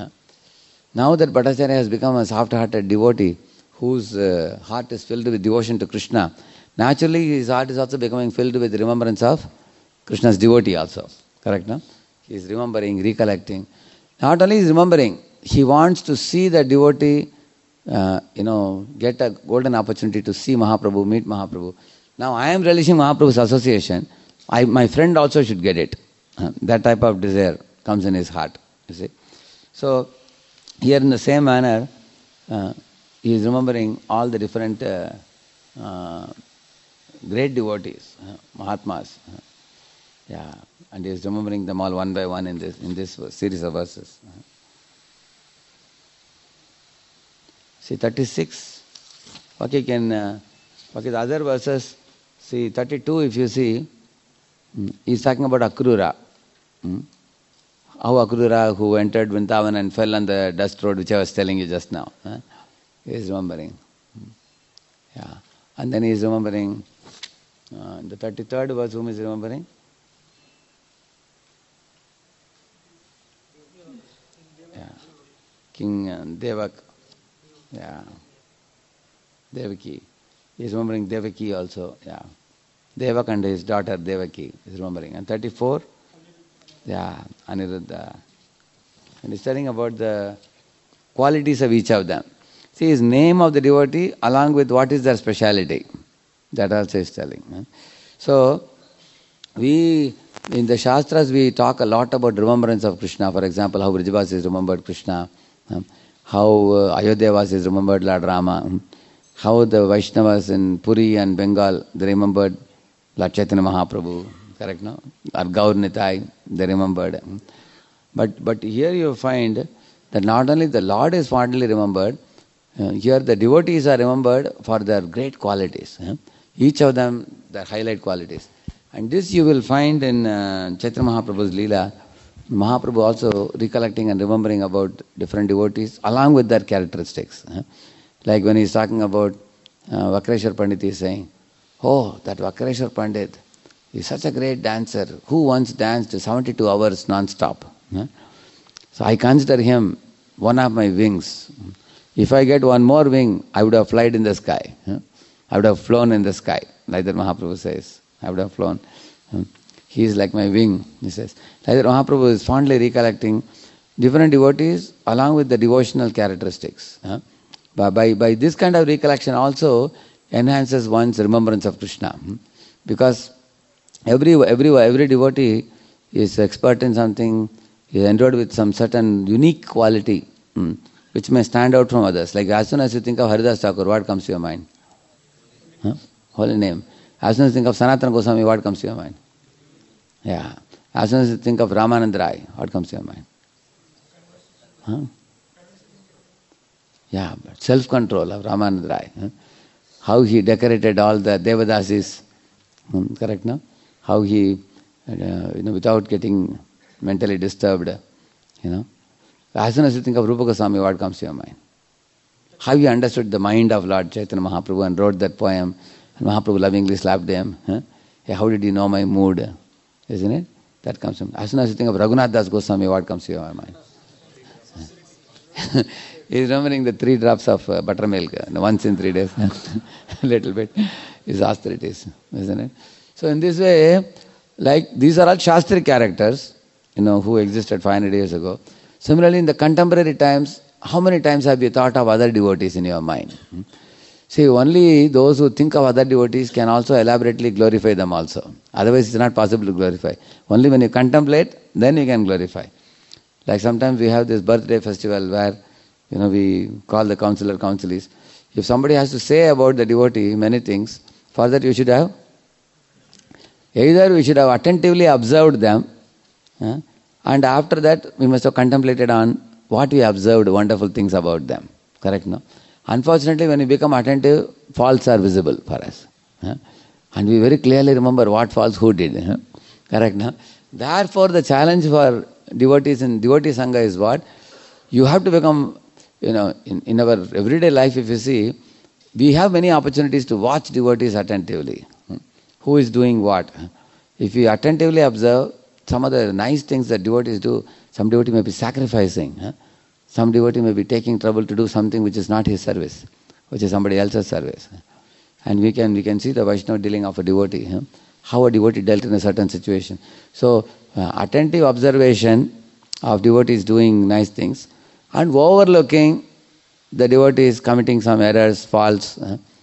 Speaker 1: Now that Bhattacharya has become a soft-hearted devotee whose heart is filled with devotion to Krishna, naturally his heart is also becoming filled with remembrance of Krishna's devotee also. Correct, no? He is remembering, recollecting. Not only is remembering, he wants to see the devotee, get a golden opportunity to see Mahaprabhu, meet Mahaprabhu. Now I am relishing Mahaprabhu's association. My friend also should get it. That type of desire comes in his heart. You see. So here in the same manner, he is remembering all the different great devotees, Mahatmas. And he is remembering them all one by one in this series of verses. See 36. Okay, the other verses. See 32. If you see, he is talking about Akrura. How Akrura, who entered Vrindavan and fell on the dust road, which I was telling you just now. He is remembering. And then he is remembering the 33rd verse. Whom is he remembering? King Devak. Devaki. He is remembering Devaki also. Devak and his daughter Devaki is remembering. And 34? Aniruddha. And he's telling about the qualities of each of them. See his name of the devotee along with what is their speciality. That also is telling. So, in the Shastras we talk a lot about remembrance of Krishna. For example, how Vrijavasis remembered Krishna, how Ayodhyavasis remembered Lord Rama, how the Vaishnavas in Puri and Bengal, they remembered Lord Chaitanya Mahaprabhu, correct, no? Or Gaur Nitai, they remembered. But here you find that not only the Lord is fondly remembered, here the devotees are remembered for their great qualities. Each of them, their highlight qualities. And this you will find in Chaitanya Mahaprabhu's Leela. Mahaprabhu also recollecting and remembering about different devotees along with their characteristics. Like when he is talking about Vakreshwar Pandit, he is saying, oh, that Vakreshwar Pandit is such a great dancer who once danced 72 hours non-stop. So I consider him one of my wings. If I get one more wing, I would have flown in the sky. I would have flown in the sky, like that Mahaprabhu says. I would have flown. He is like my wing, he says. Like that Mahaprabhu is fondly recollecting different devotees along with the devotional characteristics. By this kind of recollection also enhances one's remembrance of Krishna. Because every devotee is expert in something, is endowed with some certain unique quality which may stand out from others. Like as soon as you think of Haridas Thakur, what comes to your mind? Holy name. As soon as you think of Sanatana Goswami, what comes to your mind? As soon as you think of Ramananda Rai, what comes to your mind? Yeah, but self-control of Ramanand Rai. How he decorated all the Devadasis, correct, no? How he, without getting mentally disturbed, As soon as you think of Rupa Goswami, what comes to your mind? How he understood the mind of Lord Chaitanya Mahaprabhu and wrote that poem, and Mahaprabhu lovingly slapped him. Hey, how did he know my mood? Isn't it? That comes from. As soon as you think of Raghunath Das Goswami, what comes to your mind? He's remembering the 3 drops of buttermilk once in 3 days. A little bit. His austerities, isn't it? So in this way, like these are all Shastri characters, who existed 500 years ago. Similarly, in the contemporary times, how many times have you thought of other devotees in your mind? See, only those who think of other devotees can also elaborately glorify them also. Otherwise, it's not possible to glorify. Only when you contemplate, then you can glorify. Like sometimes we have this birthday festival where, we call the counselor, counselees. If somebody has to say about the devotee many things, for that you should have, either we should have attentively observed them, and after that we must have contemplated on what we observed, wonderful things about them. Correct, no? Unfortunately, when we become attentive, faults are visible for us. And we very clearly remember what faults who did. Correct, no? Therefore, the challenge for devotees in devotee sangha is what? You have to become, in our everyday life, if you see, we have many opportunities to watch devotees attentively. Who is doing what? If you attentively observe some of the nice things that devotees do, some devotee may be sacrificing. Some devotee may be taking trouble to do something which is not his service, which is somebody else's service. And we can see the Vaishnava dealing of a devotee, how a devotee dealt in a certain situation. So, attentive observation of devotees doing nice things and overlooking the devotees committing some errors, faults.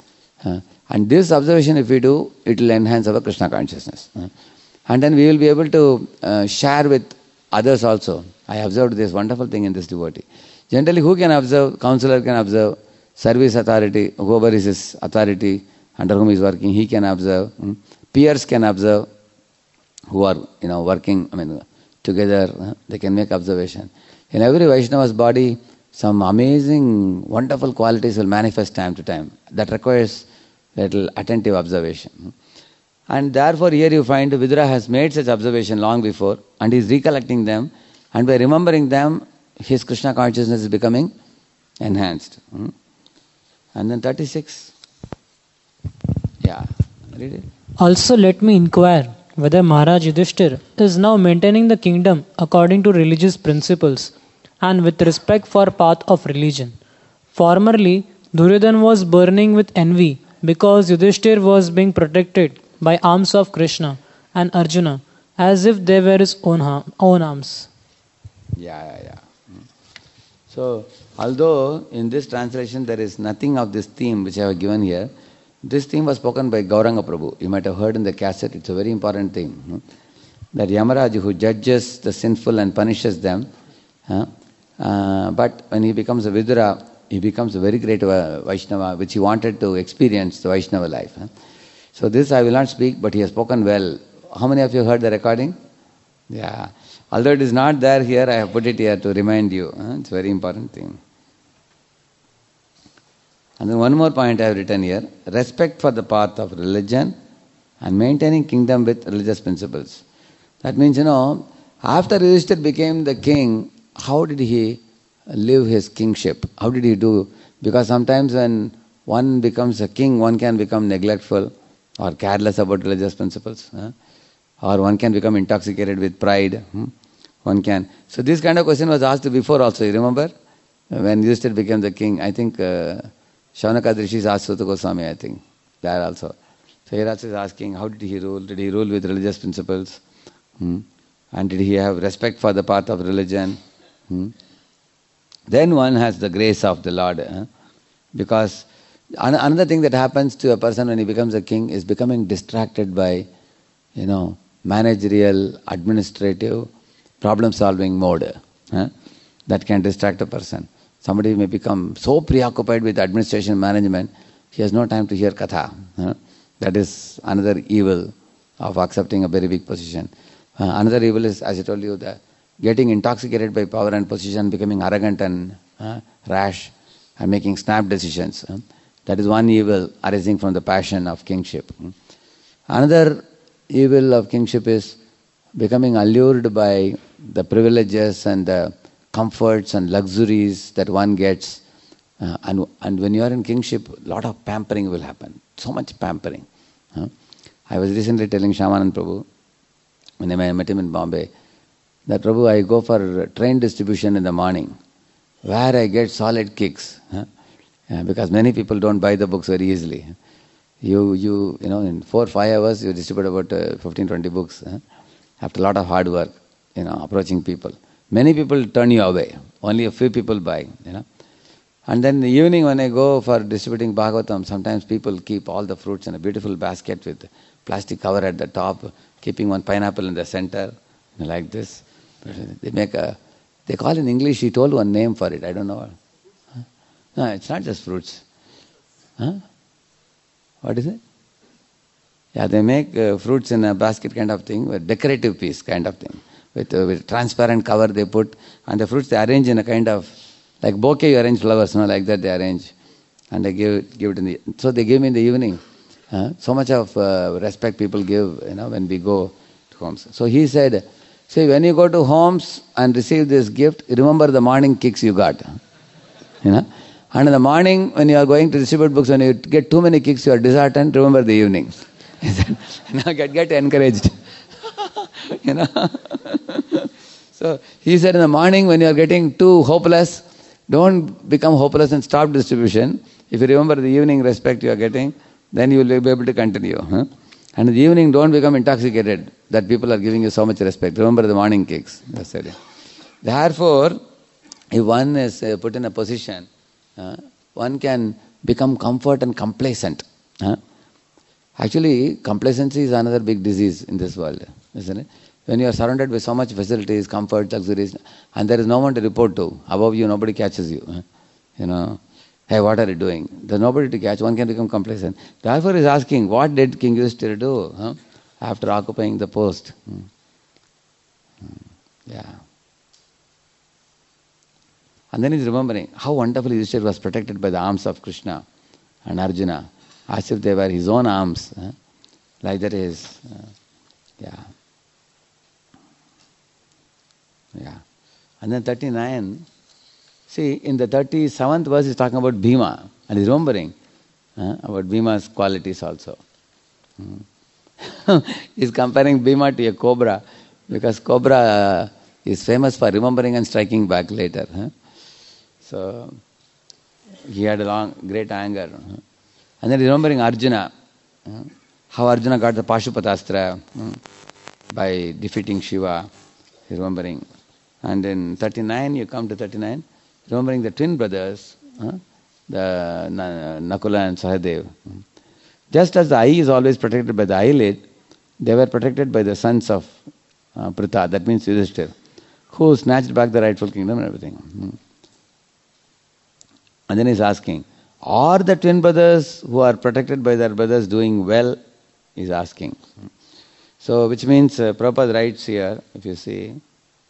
Speaker 1: And this observation if we do, it will enhance our Krishna consciousness. And then we will be able to share with others also. I observed this wonderful thing in this devotee. Generally, who can observe? Counselor can observe. Service authority, whoever is his authority under whom he is working, he can observe. Peers can observe, who are working together. They can make observation. In every Vaishnava's body, some amazing, wonderful qualities will manifest time to time. That requires little attentive observation. And therefore here you find Vidura has made such observation long before and he is recollecting them, and by remembering them his Krishna consciousness is becoming enhanced. And then 36. Yeah, read it.
Speaker 4: Also let me inquire whether Maharaj Yudhishthir is now maintaining the kingdom according to religious principles and with respect for path of religion. Formerly, Duryodhana was burning with envy because Yudhishthir was being protected by arms of Krishna and Arjuna as if they were his own arms.
Speaker 1: Yeah. So, although in this translation there is nothing of this theme which I have given here, this theme was spoken by Gauranga Prabhu. You might have heard in the cassette, it's a very important theme. That Yamaraj who judges the sinful and punishes them, but when he becomes a Vidura, he becomes a very great Vaishnava, which he wanted to experience the Vaishnava life. So this I will not speak, but he has spoken well. How many of you heard the recording? Yeah. Although it is not there here, I have put it here to remind you. It's a very important thing. And then one more point I have written here. Respect for the path of religion and maintaining kingdom with religious principles. That means, after Yudhishthira became the king, how did he live his kingship? How did he do? Because sometimes when one becomes a king, one can become neglectful or careless about religious principles. Or one can become intoxicated with pride. One can. So this kind of question was asked before also, you remember? When Yudhishthira became the king, I think Shaunaka Rishi asked Suta Goswami, I think, there also. So here also is asking, how did he rule? Did he rule with religious principles? And did he have respect for the path of religion? Then one has the grace of the Lord. Because another thing that happens to a person when he becomes a king is becoming distracted by, managerial, administrative, problem-solving mode. That can distract a person. Somebody may become so preoccupied with administration management, he has no time to hear katha. That is another evil of accepting a very big position. Another evil is, as I told you, the getting intoxicated by power and position, becoming arrogant and rash, and making snap decisions. That is one evil arising from the passion of kingship. Another evil of kingship is becoming allured by the privileges and the comforts and luxuries that one gets. And when you are in kingship, a lot of pampering will happen. So much pampering. I was recently telling Shyamanand Prabhu, when I met him in Bombay, that Prabhu, I go for train distribution in the morning, where I get solid kicks. Because many people don't buy the books very easily. You know, in 4-5 hours, you distribute about 15-20 books. After a lot of hard work, approaching people. Many people turn you away. Only a few people buy, And then in the evening when I go for distributing Bhagavatam, sometimes people keep all the fruits in a beautiful basket with plastic cover at the top, keeping one pineapple in the center, like this. They call in English, he told one name for it, I don't know. No, it's not just fruits. What is it? Yeah, they make fruits in a basket kind of thing, with decorative piece kind of thing. With transparent cover they put, and the fruits they arrange in a kind of, like bouquet you arrange flowers, like that they arrange. And they give it in the, so they give me in the evening. So much of respect people give, when we go to homes. So he said, see, when you go to homes and receive this gift, remember the morning kicks you got. And in the morning, when you are going to distribute books, when you get too many kicks, you are disheartened, remember the evening. He said, get encouraged. So he said, in the morning, when you are getting too hopeless, don't become hopeless and stop distribution. If you remember the evening respect you are getting, then you will be able to continue. And in the evening, don't become intoxicated that people are giving you so much respect. Remember the morning kicks. That's it. Therefore, if one is put in a position, one can become comfort and complacent. Actually, complacency is another big disease in this world, isn't it? When you are surrounded by so much facilities, comfort, luxuries, and there is no one to report to, above you nobody catches you. Hey, what are you doing? There's nobody to catch, one can become complacent. Therefore he is asking, what did King Yudhishthira do after occupying the post? Yeah. And then he's remembering how wonderfully Yudhishthira was protected by the arms of Krishna and Arjuna, as if they were his own arms. Like that is, yeah. And then 39, see, in the 37th verse he's talking about Bhima, and he's remembering about Bhima's qualities also. He's comparing Bhima to a cobra, because cobra is famous for remembering and striking back later. So he had a great anger. And then remembering Arjuna, how Arjuna got the Pashupatastra by defeating Shiva, he's remembering. And in 39, you come to 39, remembering the twin brothers, the Nakula and Sahadev. Just as the eye is always protected by the eyelid, they were protected by the sons of Pritha, that means Yudhishthira, who snatched back the rightful kingdom and everything. And then he's asking, are the twin brothers who are protected by their brothers doing well? He's asking. So, which means Prabhupada writes here, if you see,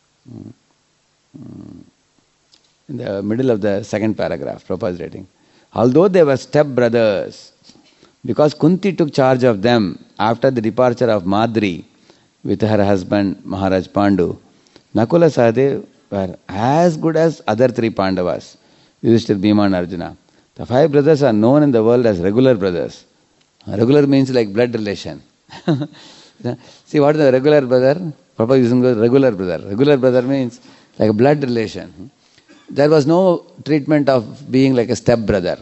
Speaker 1: in the middle of the second paragraph, Prabhupada is writing, although they were step brothers, because Kunti took charge of them after the departure of Madri with her husband Maharaj Pandu, Nakula Sahadev were as good as other three Pandavas, Yudhishthira, Bhima and Arjuna. The five brothers are known in the world as regular brothers. Regular means like blood relation. See, what is the regular brother? Prabhupada using the regular brother. Regular brother means like a blood relation. There was no treatment of being like a step brother.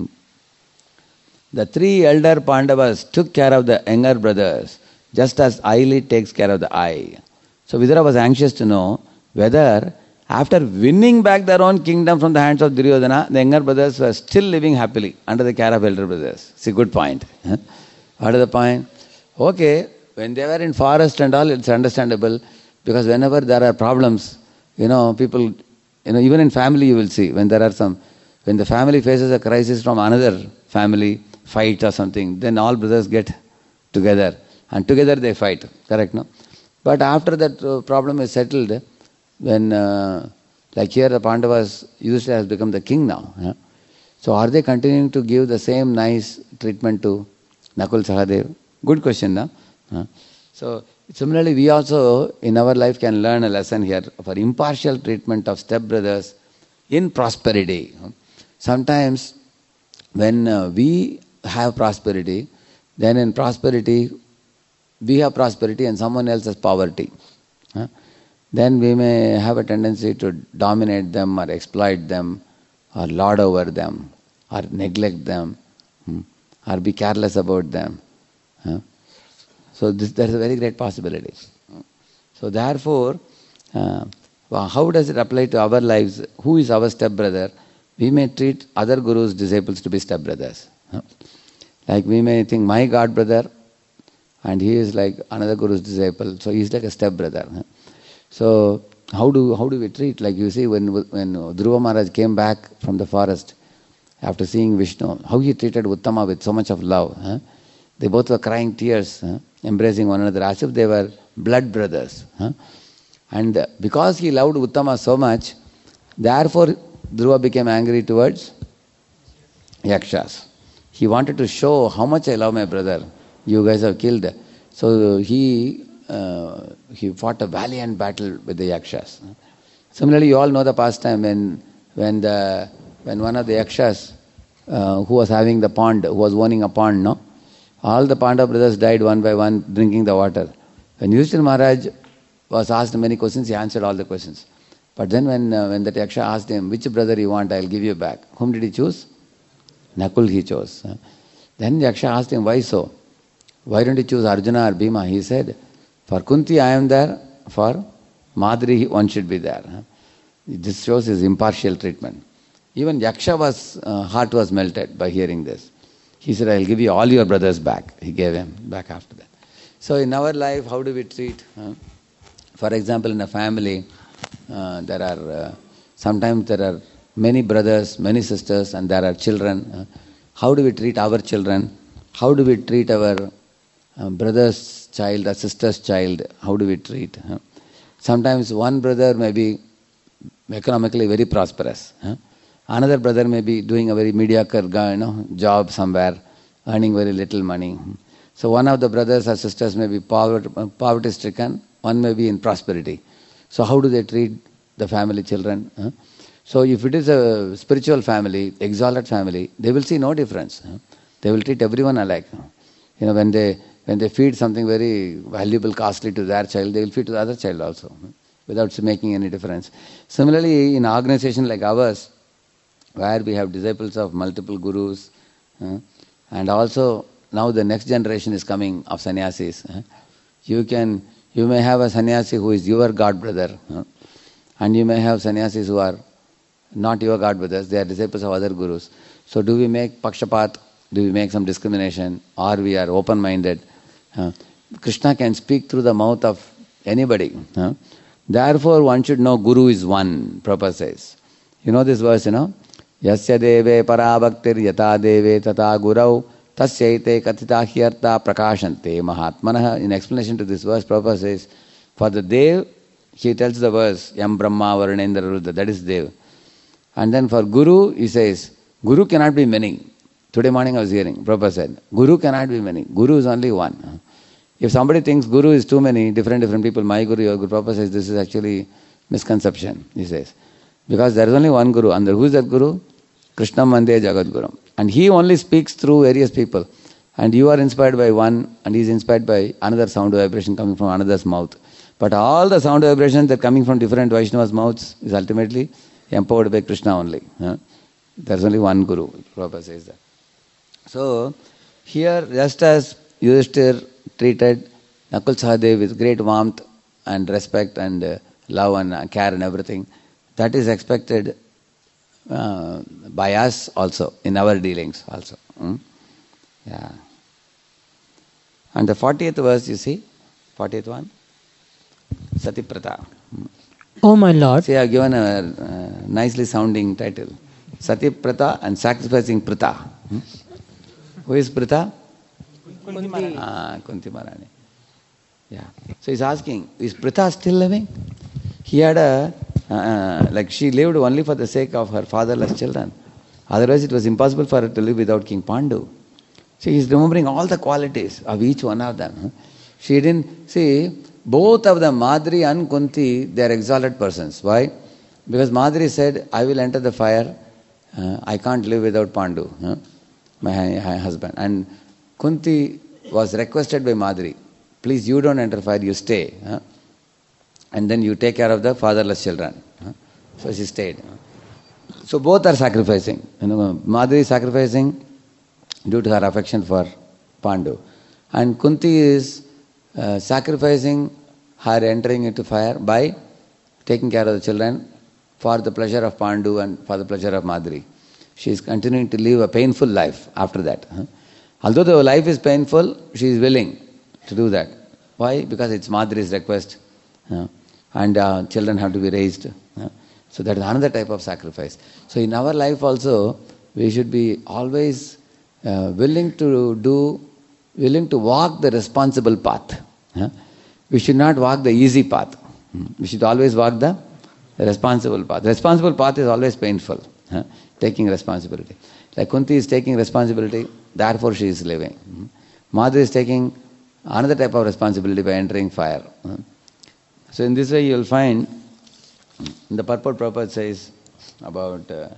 Speaker 1: The three elder Pandavas took care of the younger brothers, just as eyelid takes care of the eye. So Vidura was anxious to know whether after winning back their own kingdom from the hands of Duryodhana, the younger brothers were still living happily under the care of elder brothers. It's a good point. What is the point? Okay, when they were in forest and all, it's understandable, because whenever there are problems, people, even in family you will see, when the family faces a crisis from another family, fight or something, then all brothers get together and together they fight. Correct, no? But after that problem is settled, when, like here the Pandavas, Yudhishthira has become the king now. So are they continuing to give the same nice treatment to Nakul Sahadev? Good question, no? So similarly, we also in our life can learn a lesson here for impartial treatment of stepbrothers in prosperity. Sometimes when we have prosperity, then in prosperity, we have prosperity and someone else has poverty. Then we may have a tendency to dominate them or exploit them or lord over them or neglect them or be careless about them. So there is a very great possibility. So therefore, how does it apply to our lives? Who is our stepbrother? We may treat other gurus' disciples to be stepbrothers. Like we may think my god brother and he is like another guru's disciple, so he is like a stepbrother. So how do we treat? Like you see when Dhruva Maharaj came back from the forest after seeing Vishnu, how he treated Uttama with so much of love. They both were crying tears, embracing one another as if they were blood brothers. And because he loved Uttama so much, therefore Dhruva became angry towards Yakshas. He wanted to show how much I love my brother. You guys have killed. So he fought a valiant battle with the Yakshas. Similarly, you all know the pastime when one of the Yakshas who was having the pond, who was owning a pond, no? All the Pandava brothers died one by one drinking the water. When Yudhishthira Maharaj was asked many questions, he answered all the questions. But then when that Yaksha asked him, which brother you want, I'll give you back. Whom did he choose? Nakul he chose. Then Yaksha asked him, why so? Why don't you choose Arjuna or Bhima? He said, for Kunti I am there, for Madri one should be there. This shows his impartial treatment. Even Yaksha's heart was melted by hearing this. He said, I'll give you all your brothers back. He gave him back after that. So in our life, how do we treat? For example, in a family, sometimes there are many brothers, many sisters, and there are children. How do we treat our children? How do we treat our brother's child, or sister's child? How do we treat? Sometimes one brother may be economically very prosperous. Another brother may be doing a very mediocre job somewhere, earning very little money. So one of the brothers or sisters may be poverty-stricken, one may be in prosperity. So how do they treat the family children? So if it is a spiritual family, exalted family, they will see no difference. They will treat everyone alike. When they feed something very valuable, costly to their child, they will feed to the other child also, without making any difference. Similarly, in an organization like ours, where we have disciples of multiple gurus, and also now the next generation is coming of sannyasis. You may have a sannyasi who is your god brother, and you may have sannyasis who are not your god brothers, they are disciples of other gurus. So do we make pakshapat? Do we make some discrimination? Or we are open-minded? Krishna can speak through the mouth of anybody. Therefore one should know Guru is one, Prabhupada says. You know this verse, Yasya deve parabhaktir yata deve tata gurau tasyaite katita hyarta prakashante mahatmanah. In explanation to this verse, Prabhupada says, for the Dev, he tells the verse, Yam Brahma Varunendra Rudra, that is Dev. And then for Guru, he says, Guru cannot be many. Today morning I was hearing, Prabhupada said, Guru cannot be many. Guru is only one. If somebody thinks Guru is too many, different people, my Guru, your Guru, Prabhupada says, this is actually misconception, he says. Because there is only one Guru. And who is that Guru? Krishna Mande Jagat Guru. And he only speaks through various people. And you are inspired by one, and he is inspired by another sound vibration coming from another's mouth. But all the sound vibrations that are coming from different Vaishnavas' mouths is ultimately empowered by Krishna only. There is only one Guru, Prabhupada says that. So, here, just as Yudhishthir treated Nakul Sahadev with great warmth and respect and love and care and everything, that is expected by us also, in our dealings also. Yeah. And the 40th verse, you see, 40th one, Sati Prata.
Speaker 4: O my Lord.
Speaker 1: See, I have given a nicely sounding title. Sati Prata and sacrificing Prata. Who is Prata?
Speaker 4: Kunti
Speaker 1: Maharani. Kunti Maharani. Yeah. So he's asking, is Prata still living? He had she lived only for the sake of her fatherless children. Otherwise it was impossible for her to live without King Pandu. She is remembering all the qualities of each one of them. She didn't, see, both of them, Madri and Kunti, they are exalted persons. Why? Because Madri said, I will enter the fire, I can't live without Pandu, my husband. And Kunti was requested by Madri, please you don't enter fire, you stay. And then you take care of the fatherless children. So she stayed. So both are sacrificing. Madri is sacrificing due to her affection for Pandu. And Kunti is sacrificing her entering into fire by taking care of the children for the pleasure of Pandu and for the pleasure of Madri. She is continuing to live a painful life after that. Although the life is painful, she is willing to do that. Why? Because it's Madri's request. And children have to be raised. So that is another type of sacrifice. So in our life also, we should be always willing to walk the responsible path. We should not walk the easy path. We should always walk the responsible path. The responsible path is always painful. Taking responsibility. Like Kunti is taking responsibility, therefore she is living. Madhuri is taking another type of responsibility by entering fire. So in this way you will find, the purport Prabhupada says about, the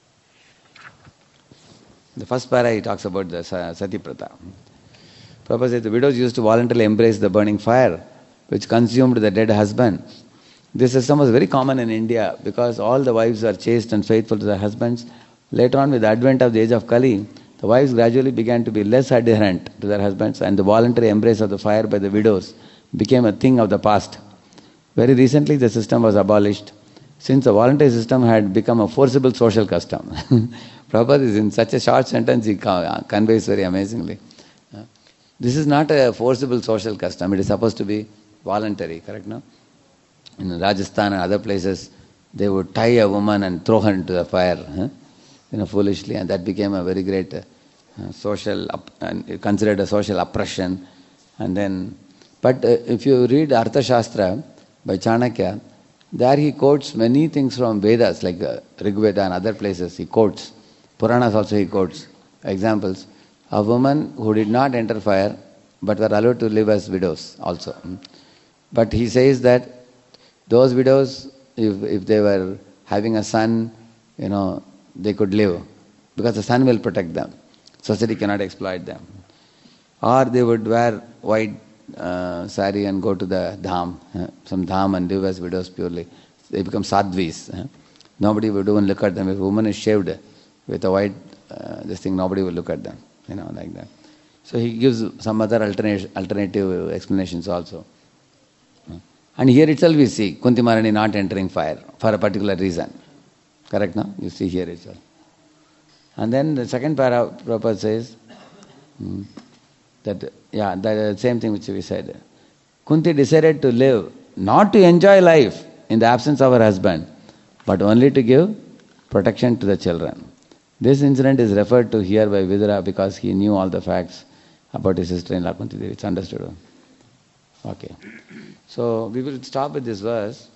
Speaker 1: first para he talks about the Sati Prata. Prabhupada says the widows used to voluntarily embrace the burning fire which consumed the dead husband. This system was very common in India because all the wives are chaste and faithful to their husbands. Later on, with the advent of the age of Kali, the wives gradually began to be less adherent to their husbands, and the voluntary embrace of the fire by the widows became a thing of the past. Very recently, the system was abolished, since the voluntary system had become a forcible social custom. Prabhupada is in such a short sentence, he conveys very amazingly. This is not a forcible social custom, it is supposed to be voluntary, correct now? In Rajasthan and other places, they would tie a woman and throw her into the fire, foolishly, and that became a very great considered a social oppression. And then, but if you read Arthashastra by Chanakya, there he quotes many things from Vedas, like Rig Veda and other places. He quotes Puranas also. He quotes examples of women who did not enter fire, but were allowed to live as widows also. But he says that those widows, if they were having a son, they could live, because the son will protect them. Society cannot exploit them. Or they would wear white sari and go to the dham, some dham, and live as widows purely. They become sadhvis. Nobody would even look at them. If a woman is shaved with a white this thing, nobody will look at them, like that. So he gives some other alternative explanations also. And here itself we see Kunti Maharani not entering fire for a particular reason. Correct now? You see here itself. And then the second para, Prabhupada says the same thing which we said. Kunti decided to live, not to enjoy life in the absence of her husband, but only to give protection to the children. This incident is referred to here by Vidura because he knew all the facts about his sister-in-law Kunti Devi. It's understood. Okay. So we will stop with this verse.